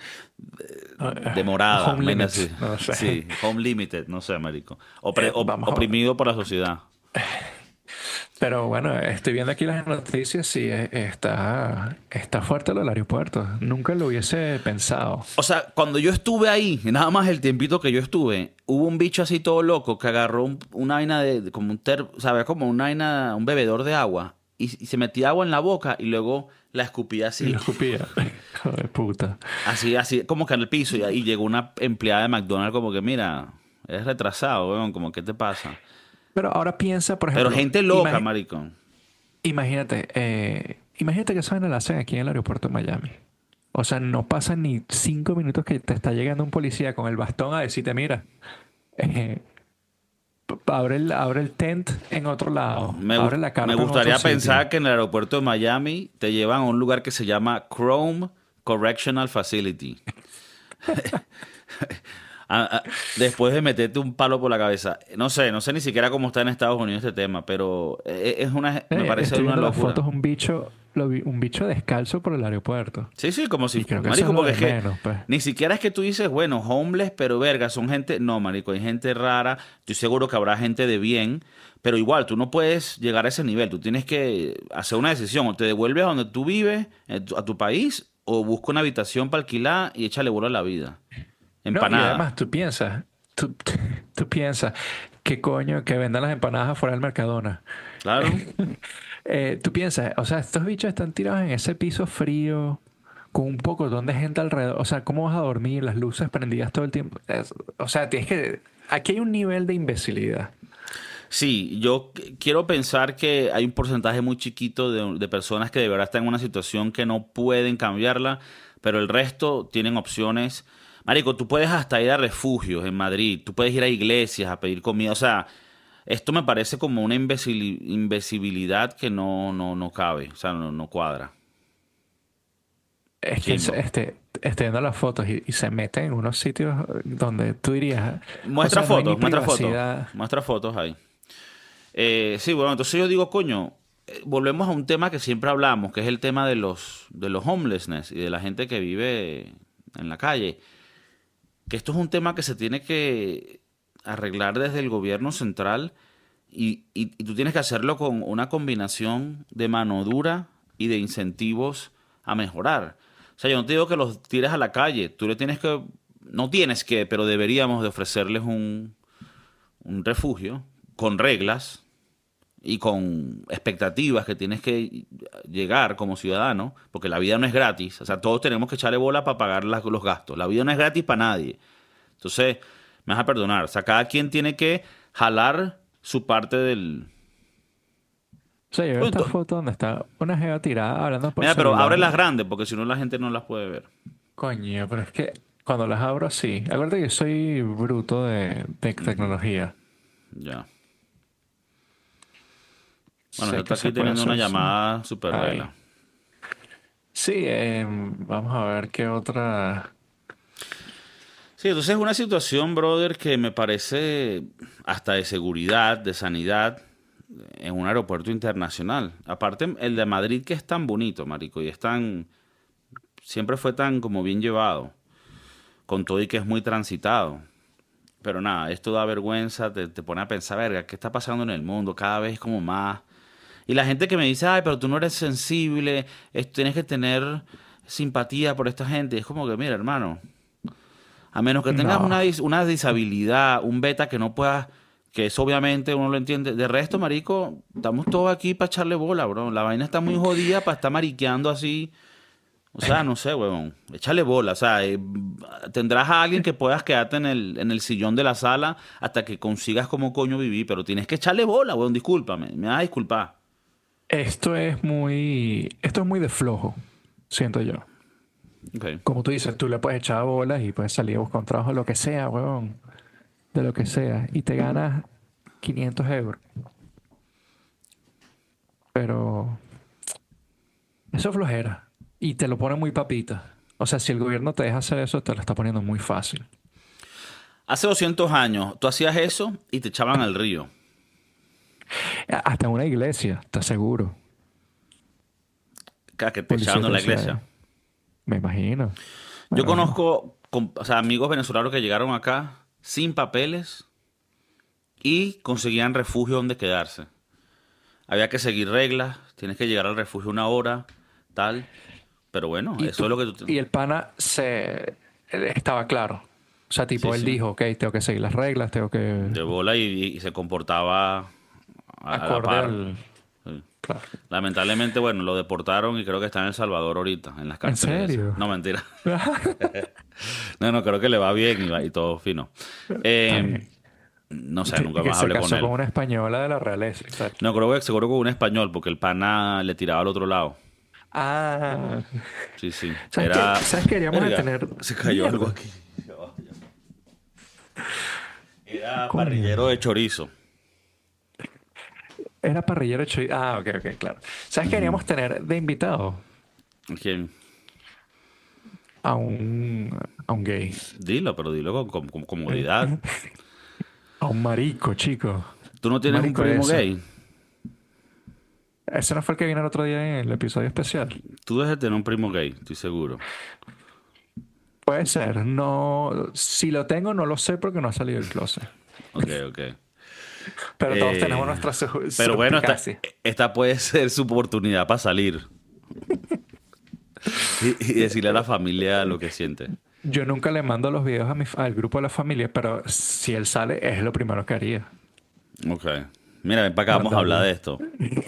morada. Home limit, así. no sé. Sí, home limited, no sé, marico. Oprimido por la sociedad. Pero bueno, estoy viendo aquí las noticias, sí, está fuerte lo del aeropuerto. Nunca lo hubiese pensado. O sea, cuando yo estuve ahí, nada más el tiempito que yo estuve, hubo un bicho así todo loco que agarró una vaina como ¿sabes? Como una vaina, un bebedor de agua y se metía agua en la boca y luego la escupía así. Y la escupía. Hijo de puta. Así, como que en el piso y llegó una empleada de McDonald's como que, mira, eres retrasado, weón, como, ¿qué te pasa? Pero ahora piensa, por ejemplo... Pero gente loca, marico. Imagínate que esa vaina la hacen aquí en el aeropuerto de Miami. O sea, no pasan ni 5 minutos que te está llegando un policía con el bastón a decirte, mira, abre el tent en otro lado. Abre la carta. Me gustaría pensar que en el aeropuerto de Miami te llevan a un lugar que se llama Chrome Correctional Facility. Después de meterte un palo por la cabeza. No sé ni siquiera cómo está en Estados Unidos este tema, pero me parece una locura. Fotos un bicho descalzo por el aeropuerto. Sí, como si... Marico, porque es que ni siquiera es que tú dices, bueno, homeless, pero verga, son gente... No, marico, hay gente rara. Estoy seguro que habrá gente de bien, pero igual, tú no puedes llegar a ese nivel. Tú tienes que hacer una decisión. O te devuelves a donde tú vives, a tu país, o busca una habitación para alquilar y échale bola a la vida. Empanada. No, y además tú piensas, ¿qué coño que vendan las empanadas afuera del Mercadona? Claro. Tú piensas, o sea, estos bichos están tirados en ese piso frío con un pocotón de gente alrededor. O sea, ¿cómo vas a dormir? Las luces prendidas todo el tiempo. O sea, aquí hay un nivel de imbecilidad. Sí, yo quiero pensar que hay un porcentaje muy chiquito de personas que de verdad están en una situación que no pueden cambiarla, pero el resto tienen opciones. Marico, tú puedes hasta ir a refugios en Madrid, tú puedes ir a iglesias a pedir comida, o sea, esto me parece como una invisibilidad que no cabe, o sea, no cuadra. Es que Chimbo. estoy viendo las fotos y se meten en unos sitios donde tú dirías, o Muestra sea, no hay ni fotos, muestra fotos, privacidad. muestra fotos ahí. Sí, bueno, entonces yo digo, coño, volvemos a un tema que siempre hablamos, que es el tema de los homelessness y de la gente que vive en la calle. Que esto es un tema que se tiene que arreglar desde el gobierno central y tú tienes que hacerlo con una combinación de mano dura y de incentivos a mejorar. O sea, yo no te digo que los tires a la calle, tú le tienes que, no tienes que, pero deberíamos de ofrecerles un refugio con reglas y con expectativas que tienes que llegar como ciudadano, porque la vida no es gratis, o sea, todos tenemos que echarle bola para pagar los gastos, la vida no es gratis para nadie. Entonces, me vas a perdonar, o sea, cada quien tiene que jalar su parte del... O sea, yo veo Bueno, esta foto donde está una jeva tirada hablando por mira, pero abre celular. las grandes, porque si no la gente no las puede ver. Coño, pero es que cuando las abro así, acuérdate que yo soy bruto de Ujú, tecnología. ya. Bueno, yo Sé estoy que se aquí puede teniendo una hacer zoom. llamada super Ahí. vela. Sí, vamos a ver qué otra. Sí, entonces es una situación, brother, que me parece hasta de seguridad, de sanidad, en un aeropuerto internacional. Aparte, el de Madrid, que es tan bonito, marico, y es tan, siempre fue tan como bien llevado, con todo y que es muy transitado. Pero nada, esto da vergüenza, te pone a pensar, verga, ¿qué está pasando en el mundo? Cada vez como más. Y la gente que me dice, ay, pero tú no eres sensible, tienes que tener simpatía por esta gente. Es como que, mira, hermano. A menos que tengas No, una disabilidad, un beta que no puedas, que eso obviamente uno lo entiende. De resto, marico, estamos todos aquí para echarle bola, bro. La vaina está muy jodida para estar mariqueando así. O sea, no sé, huevón. Échale bola. O sea, tendrás a alguien que puedas quedarte en el sillón de la sala hasta que consigas como coño vivir, pero tienes que echarle bola, huevón. Discúlpame. Me vas a disculpar. esto es muy de flojo, siento yo. Ok. Como tú dices, tú le puedes echar bolas y puedes salir a buscar un trabajo, lo que sea, weón, de lo que sea, y te ganas 500 euros. Pero eso es flojera. Y te lo pone muy papita. O sea, si el gobierno te deja hacer eso, te lo está poniendo muy fácil. Hace 200 años, tú hacías eso y te echaban al río. Hasta en una iglesia, ¿estás seguro? Que te Policía echaban en te la decía, iglesia. me imagino. Yo Bueno, conozco, o sea, amigos venezolanos que llegaron acá sin papeles y conseguían refugio donde quedarse. Había que seguir reglas, tienes que llegar al refugio una hora, tal. Pero bueno, y eso es tú, lo que tú... y el pana estaba claro. O sea, Sí, tipo, él sí. dijo, ok, tengo que seguir las reglas, tengo que De bola y se comportaba a la acorde par. al... Sí. Claro. Lamentablemente, bueno, lo deportaron y creo que está en El Salvador ahorita, en las ¿En cárceles esas. serio? No, mentira. No, creo que le va bien y todo fino. Está Eh, bien. no sé, nunca Que más se hablé con casó con él. una española de la realeza y tal. No, creo que seguro con un español, porque el pana le tiraba al otro lado. Ah, Sí, sí. ¿sabes qué? Era. ¿Sabes qué deberíamos de Verga, tener? se cayó algo Mierda, aquí. Era coño. parrillero de chorizo. Era parrillero chorizo. Ah, ok, ok, claro. ¿Sabes qué Ujú. deberíamos tener de invitado? ¿Quién? A un, a un gay. Dilo, pero dilo con Eh, comodidad. A un marico, chico. ¿Tú no Un tienes un marico de primo eso. gay? Ese no fue el que vino el otro día en el episodio especial. Tú debes de tener un primo gay, estoy seguro. Puede ser. No, si lo tengo, no lo sé porque no ha salido del closet. Ok, ok. Pero todos tenemos Eh, nuestra pero bueno, esta, suspicacia. esta puede ser su oportunidad para salir y decirle a la familia lo que siente. Yo nunca le mando los videos al grupo de la familia, pero si él sale, es lo primero que haría. Ok. Mira, ven para acá, vamos a hablar Mandarle. de esto.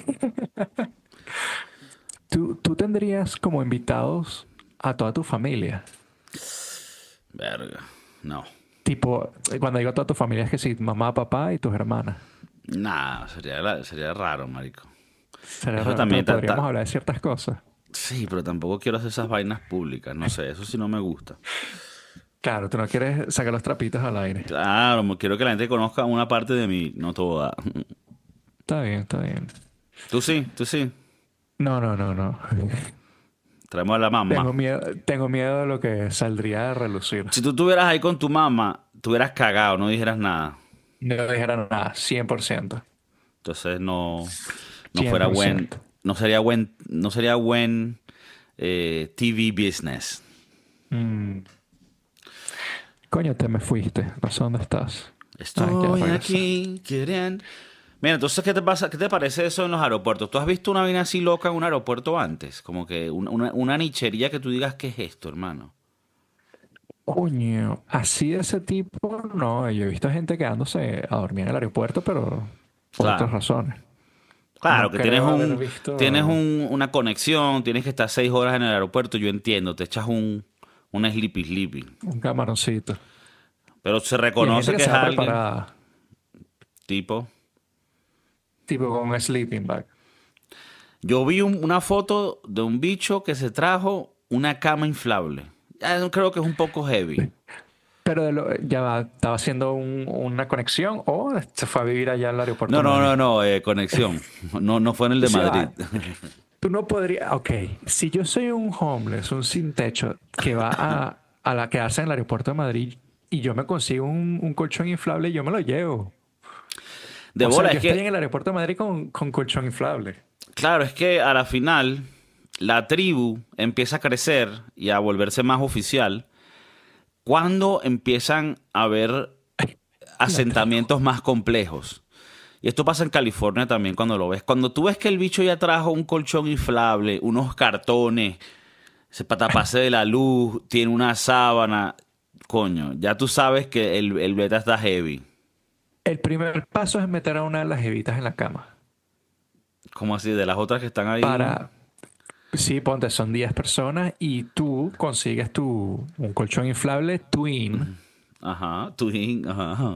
¿Tú tendrías como invitados a toda tu familia? Verga. No. Tipo, cuando digo toda tu familia es que sí, mamá, papá y tus hermanas. Nah, sería raro, marico. Sería Eso raro, pero también podríamos hablar de ciertas cosas. Sí, pero tampoco quiero hacer esas vainas públicas. No sé, eso sí no me gusta. Claro, tú no quieres sacar los trapitos al aire. Claro, quiero que la gente conozca una parte de mí, no toda. Está bien, está bien. Tú sí. No, no, no, no. Traemos a la mamá. Tengo miedo de lo que saldría a relucir. Si tú estuvieras ahí con tu mamá, tú hubieras cagado, no dijeras nada. No dijera nada, 100%. Entonces no, no fuera buen, 100%. no sería buen TV business. Mm. Coño, te me fuiste. No sé dónde estás. Ya Estoy regresé. aquí queriendo. Mira, entonces, ¿qué te pasa? ¿Qué te parece eso en los aeropuertos? ¿Tú has visto una vaina así loca en un aeropuerto antes? Como que una nichería que tú digas, ¿qué es esto, hermano? Coño, así de ese tipo, no. Yo he visto gente quedándose a dormir en el aeropuerto, pero por otras Claro. razones. Claro, No que creo haber visto tienes una conexión, tienes que estar 6 horas en el aeropuerto, yo entiendo, te echas un sleepy sleepy. un camaroncito. Pero se Y hay gente reconoce que que se es va alguien, preparada, tipo. tipo con un sleeping bag. Yo vi una foto de un bicho que se trajo una cama inflable. Ya, creo que es un poco heavy. Pero ya va, estaba haciendo una conexión o se fue a vivir allá al aeropuerto No, de no, Madrid. no, no, conexión. No, no fue en el O de Madrid. sea, tú no podrías. Ok, si yo soy un homeless, un sin techo, que va a quedarse en el aeropuerto de Madrid y yo me consigo un colchón inflable, yo me lo llevo. De O sea, bola, yo es estoy en que, el aeropuerto de Madrid con colchón inflable. claro, es que a la final la tribu empieza a crecer y a volverse más oficial cuando empiezan a haber La tribu. asentamientos más complejos. Y esto pasa en California también cuando lo ves. Cuando tú ves que el bicho ya trajo un colchón inflable, unos cartones, se para taparse de la luz, tiene una sábana, coño, ya tú sabes que el beta está heavy. El primer paso es meter a una de las jevitas en la cama. Como así, de las otras que están ahí. Para, sí, ponte, son 10 personas y tú consigues un colchón inflable twin. Ajá, twin, ajá.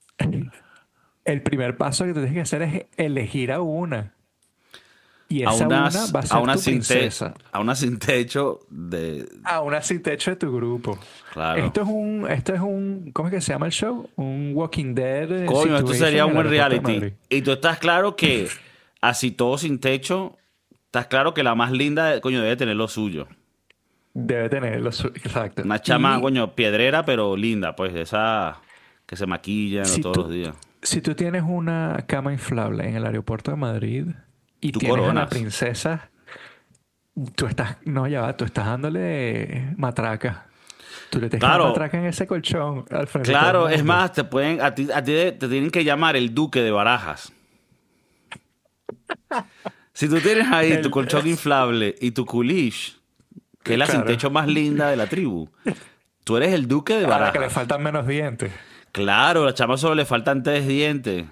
El primer paso que te tienes que hacer es elegir a una. Y esa una va a A ser una tu princesa. a una sin techo de. A una sin techo de tu grupo. Claro. Esto es un, ¿cómo es que se llama el show? Un Walking Dead Coño, esto situation sería en un el buen aeropuerto de reality. Madrid. Y tú estás claro que, así todo sin techo, estás claro que la más linda, coño, debe tener lo suyo. Debe tener los... Exacto. Una chama, Y coño, piedrera, pero linda, pues, de esa que se maquilla si todos los tú, días. si tú tienes una cama inflable en el aeropuerto de Madrid y Tú tienes a la coronas. princesa, tú estás, no, ya va, tú estás dándole matraca. Tú le tienes que dar Claro, matraca en ese colchón al frente de todo el claro, es mundo. más, a ti te tienen que llamar el Duque de Barajas. Si tú tienes ahí tu El- colchón inflable y tu culish, que es la sin claro, techo más linda de la tribu, tú eres el Duque de a la que le Barajas. faltan menos dientes. Claro, a la chama solo le faltan 3 dientes.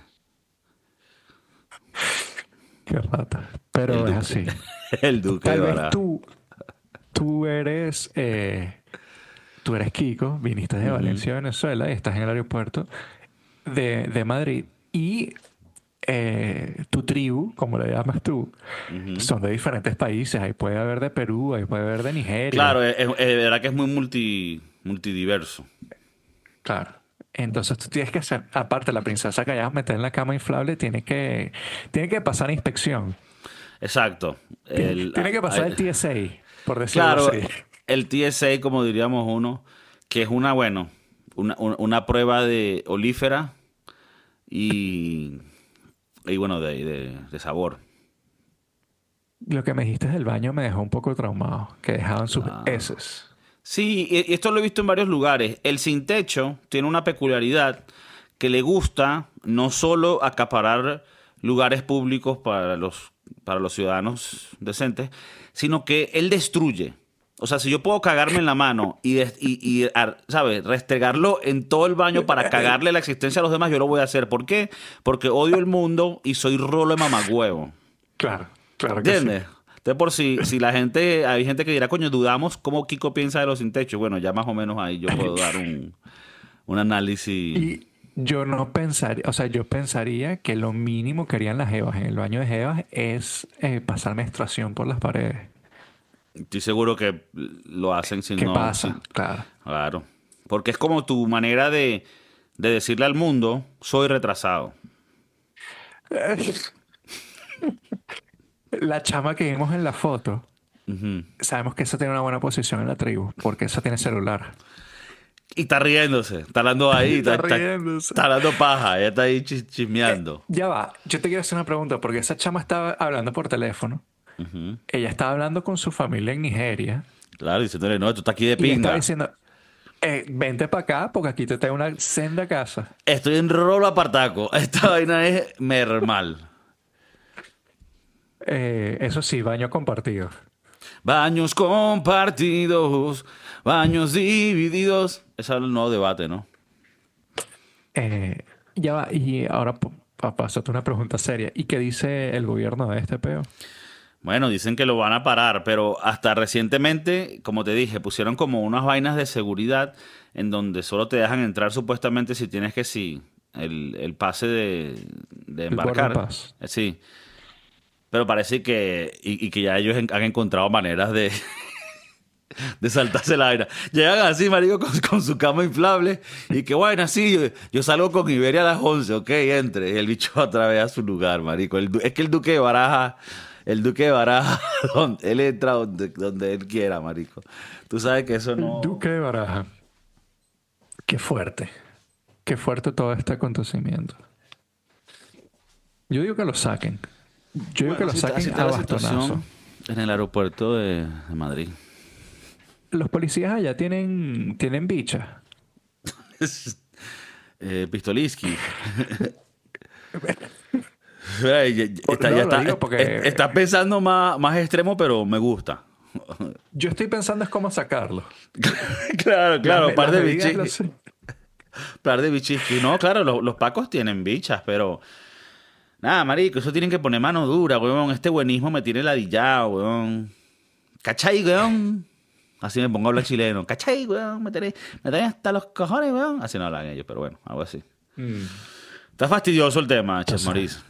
Qué rata. El Pero es Duque. así. El Duque de Tal vez Barajas. tú tú eres Kiko, viniste de Ujú, Valencia, Venezuela, y estás en el aeropuerto de Madrid y tu tribu, como le llamas tú, ujú. son de diferentes países. Ahí puede haber de Perú, ahí puede haber de Claro, Nigeria. es verdad que es muy multidiverso. Claro. Entonces tú tienes que hacer, aparte la princesa que hayas a meter en la cama inflable, tiene que pasar inspección. Exacto. Tiene que pasar el TSA, por decirlo Claro, así. el TSA, como diríamos uno, que es bueno, una prueba de olífera y, y bueno, de sabor. Lo que me dijiste del baño me dejó un poco traumado, que dejaban sus Claro. heces. Sí, y esto lo he visto en varios lugares. El sin techo tiene una peculiaridad que le gusta no solo acaparar lugares públicos para los ciudadanos decentes, sino que él destruye. O sea, si yo puedo cagarme en la mano ¿sabes? Restregarlo en todo el baño para cagarle la existencia a los demás, yo lo voy a hacer. ¿Por qué? Porque odio el mundo y soy rolo de mamagüevo. Claro, claro que sí. ¿Entiendes? Entonces, si hay gente que dirá, coño, dudamos cómo Kiko piensa de los sin techo. Bueno, ya más o menos ahí yo puedo dar un análisis. Y yo no pensaría, o sea, yo pensaría que lo mínimo que harían las jevas en el baño de jevas es pasar menstruación por las paredes. Estoy seguro que lo hacen si ¿Qué no. Sí, pasa? Claro. claro. Porque es como tu manera de decirle al mundo, soy retrasado. La chama que vimos en la foto, Ujú. sabemos que esa tiene una buena posición en la tribu, porque esa tiene celular. Y está riéndose, está hablando ahí, Está riéndose. está hablando paja, ella está ahí chismeando. Ya va, yo te quiero hacer una pregunta, porque esa chama estaba hablando por teléfono. Ujú. Ella estaba hablando con su familia en Nigeria Claro, diciéndole, no, tú estás aquí de y estaba pinga. diciendo, vente para acá porque aquí te tengo una senda casa. Estoy en rolo apartaco. Esta vaina es mermal. Eso sí, baño compartido. Baños compartidos, baños divididos. Ese es el nuevo debate, ¿no? Ya va, y ahora para pasarte una pregunta seria. ¿Y qué dice el gobierno de este peo? Bueno, dicen que lo van a parar, pero hasta recientemente, como te dije, pusieron como unas vainas de seguridad en donde solo te dejan entrar supuestamente si tienes que sí, el pase de El boarding embarcar. pass. Sí. Pero parece que, y que ya ellos han encontrado maneras de saltarse la vaina. Llegan así, marico, con su cama inflable. Y que bueno, así, yo salgo con Iberia a las 11, ok, entre. Y el bicho otra vez a su lugar, marico. Es que el Duque de Baraja, él entra donde él quiera, marico. Tú sabes que eso El no... Duque de Baraja. Qué fuerte. Qué fuerte todo este acontecimiento. Yo digo que lo saquen. Yo digo que lo Así saquen está a la bastonazo. situación en el aeropuerto de Madrid. Los policías allá tienen bichas. Pistoliski. Ay, Lo digo porque está pensando más extremo, pero me gusta. yo estoy pensando es cómo sacarlo. Claro, par de medidas bichis. Par de bichis. No, claro, los pacos tienen bichas, pero... Nada, marico, eso tienen que poner mano dura, weón. Este buenismo me tiene ladillado, weón. ¿Cachai, weón? Así me pongo a hablar chileno. ¿Cachai, weón? Me tenés hasta los cojones, weón. Así no hablan ellos, pero bueno, algo así. Está fastidioso el tema, Chef Maurice.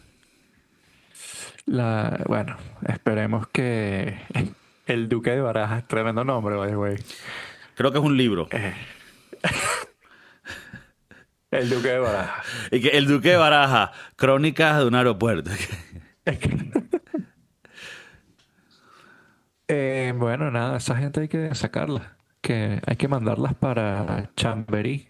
Bueno, esperemos que el Duque de Barajas, tremendo nombre, by the way. Creo que es un libro. El Duque de Barajas. Y que el Duque de Baraja, crónicas de un aeropuerto. Bueno, nada, esa gente hay que sacarla. Que hay que mandarlas para Chamberí.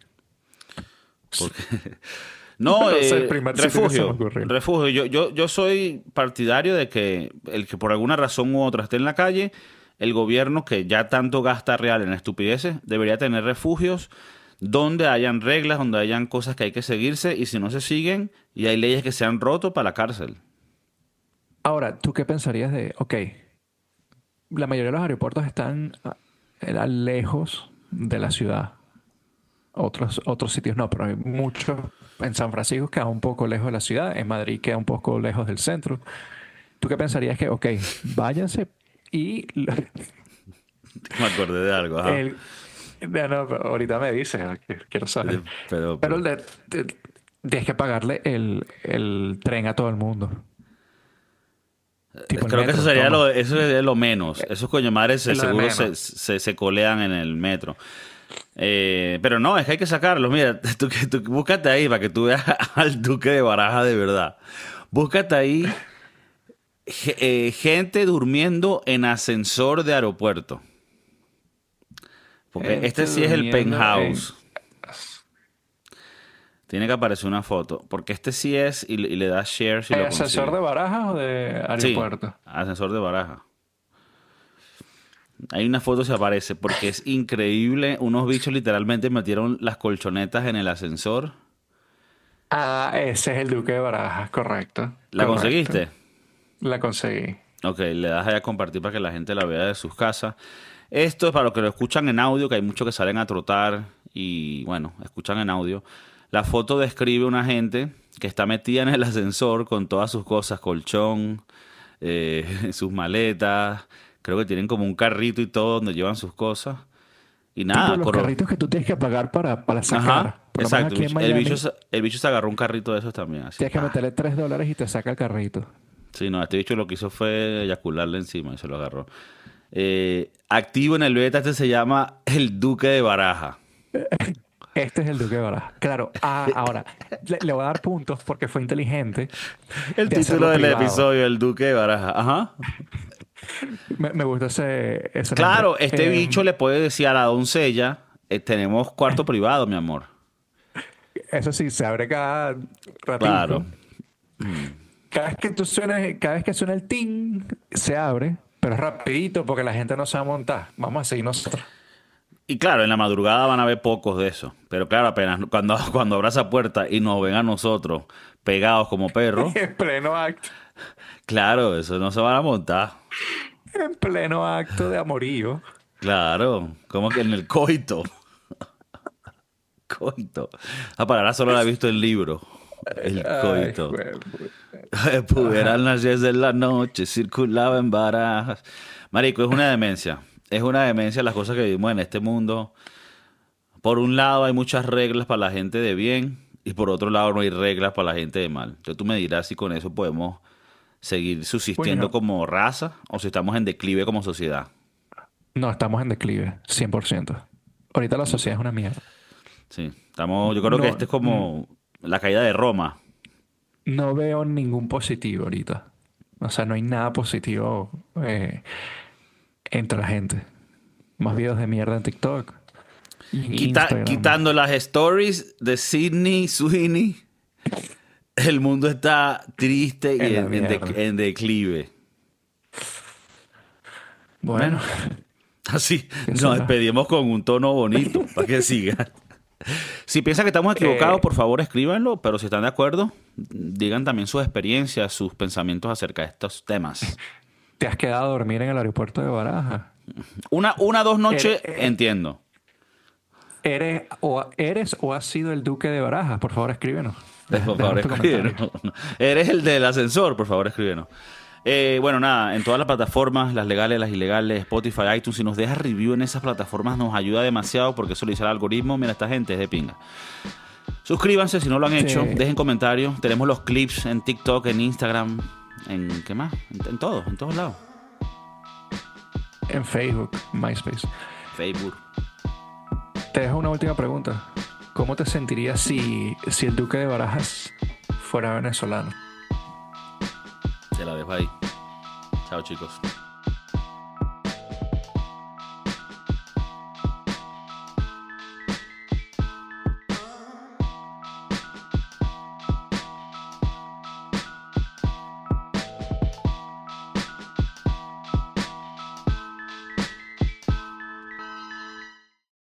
No, No sé, el primer sitio que se me ocurrió. refugio. Yo soy partidario de que el que por alguna razón u otra esté en la calle, el gobierno que ya tanto gasta real en estupideces, debería tener refugios donde hayan reglas, donde hayan cosas que hay que seguirse, y si no se siguen y hay leyes que se han roto, para la cárcel. Ahora, ¿tú qué pensarías de, ok, la mayoría de los aeropuertos están lejos de la ciudad? Otros sitios no, pero hay muchos. En San Francisco queda un poco lejos de la ciudad, en Madrid queda un poco lejos del centro. ¿Tú qué pensarías que, ok, váyanse y... Me acordé de algo, ajá. No, pero ahorita me dices, quiero saber. Pero tienes que pagarle el tren a todo el mundo. Tipo el Creo que metro, eso sería lo menos. Esos coño madres lo de seguro menos. se colean en el metro. Pero no, es que hay que sacarlos. Mira, tú búscate ahí para que tú veas al Duque de Baraja de verdad. Búscate ahí gente durmiendo en ascensor de aeropuerto. Porque este sí es el durmiendo penthouse. Tiene que aparecer una foto. Porque este sí es y le das share si ¿El lo ascensor consigues. de Barajas o de aeropuerto? Sí, ascensor de Baraja. Hay una foto se aparece porque es increíble. Unos bichos literalmente metieron las colchonetas en el ascensor. Ah, ese es el Duque de Barajas, correcto. ¿La Correcto. conseguiste? La conseguí. Ok, le das ahí a compartir para que la gente la vea de sus casas. Esto es para los que lo escuchan en audio, que hay muchos que salen a trotar y, bueno, escuchan en audio. La foto describe una gente que está metida en el ascensor con todas sus cosas, colchón, sus maletas. Creo que tienen como un carrito y todo donde llevan sus cosas. Y nada, Tipo los carritos que tú tienes que pagar para sacar. Ajá, Por lo menos exacto. aquí en Miami, El bicho se agarró un carrito de esos también. Así. tienes que meterle $3 y te saca el carrito. Sí, no, este bicho lo que hizo fue eyacularle encima y se lo agarró. Activo en el beta, este se llama el Duque de Baraja. Este es el Duque de Barajas. Claro, ahora, le voy a dar puntos porque fue inteligente El de título hacerlo del privado. episodio, el Duque de Barajas. Ajá. Me gusta ese nombre. Claro, este bicho le puede decir a la doncella, tenemos cuarto privado, mi amor. Eso sí, se abre cada Claro. ratito. Cada vez que suena el ting, se abre, pero es rapidito porque la gente no se va a montar. Vamos a seguir nosotros. Y claro, en la madrugada van a ver pocos de eso. Pero claro, apenas cuando abra esa puerta y nos ven a nosotros pegados como perros, En pleno acto. claro, eso no se van a montar. En pleno acto de amorío. Claro, como que en el coito. Coito. La palabra solo la he visto en libro. El Ay, coito. jue- Pudieran las 10 de la noche, circulaba en Barajas. Marico, es una demencia. Es una demencia las cosas que vivimos en este mundo. Por un lado hay muchas reglas para la gente de bien y por otro lado no hay reglas para la gente de mal. Entonces tú me dirás si con eso podemos seguir subsistiendo Bueno, como raza o si estamos en declive como sociedad. no, estamos en declive, 100%. Ahorita la sociedad es una mierda. Sí, estamos, yo creo que No, este es como la caída de Roma. no veo ningún positivo ahorita. O sea, no hay nada positivo entre la gente. Más videos de mierda en TikTok y en Instagram. Quitando las stories de Sydney Sweeney, el mundo está triste y En la en mierda. declive. Bueno, Bueno, así ¿qué nos será? despedimos con un tono bonito para que siga. Si piensan que estamos equivocados, Eh, por favor escríbanlo, pero si están de acuerdo, digan también sus experiencias, sus pensamientos acerca de estos temas. ¿Te has quedado a dormir en el aeropuerto de Barajas? Dos noches, ¿Eres, eh, entiendo. eres o has sido el duque de Barajas? Por favor, escríbenos. Por favor, Déjanos tu comentario. escríbenos. Eres el del ascensor, por favor, escríbenos. Bueno, nada, en todas las plataformas, las legales, las ilegales, Spotify, iTunes, si nos dejas review en esas plataformas nos ayuda demasiado porque eso le dice al algoritmo, mira, esta gente es de pinga. Suscríbanse si no lo han hecho, Sí. dejen comentarios, tenemos los clips en TikTok, en Instagram, en ¿qué más? En todos lados. En Facebook, MySpace. Facebook. Te dejo una última pregunta. ¿Cómo te sentirías si el duque de Barajas fuera venezolano? Se la dejo ahí. Chao, chicos.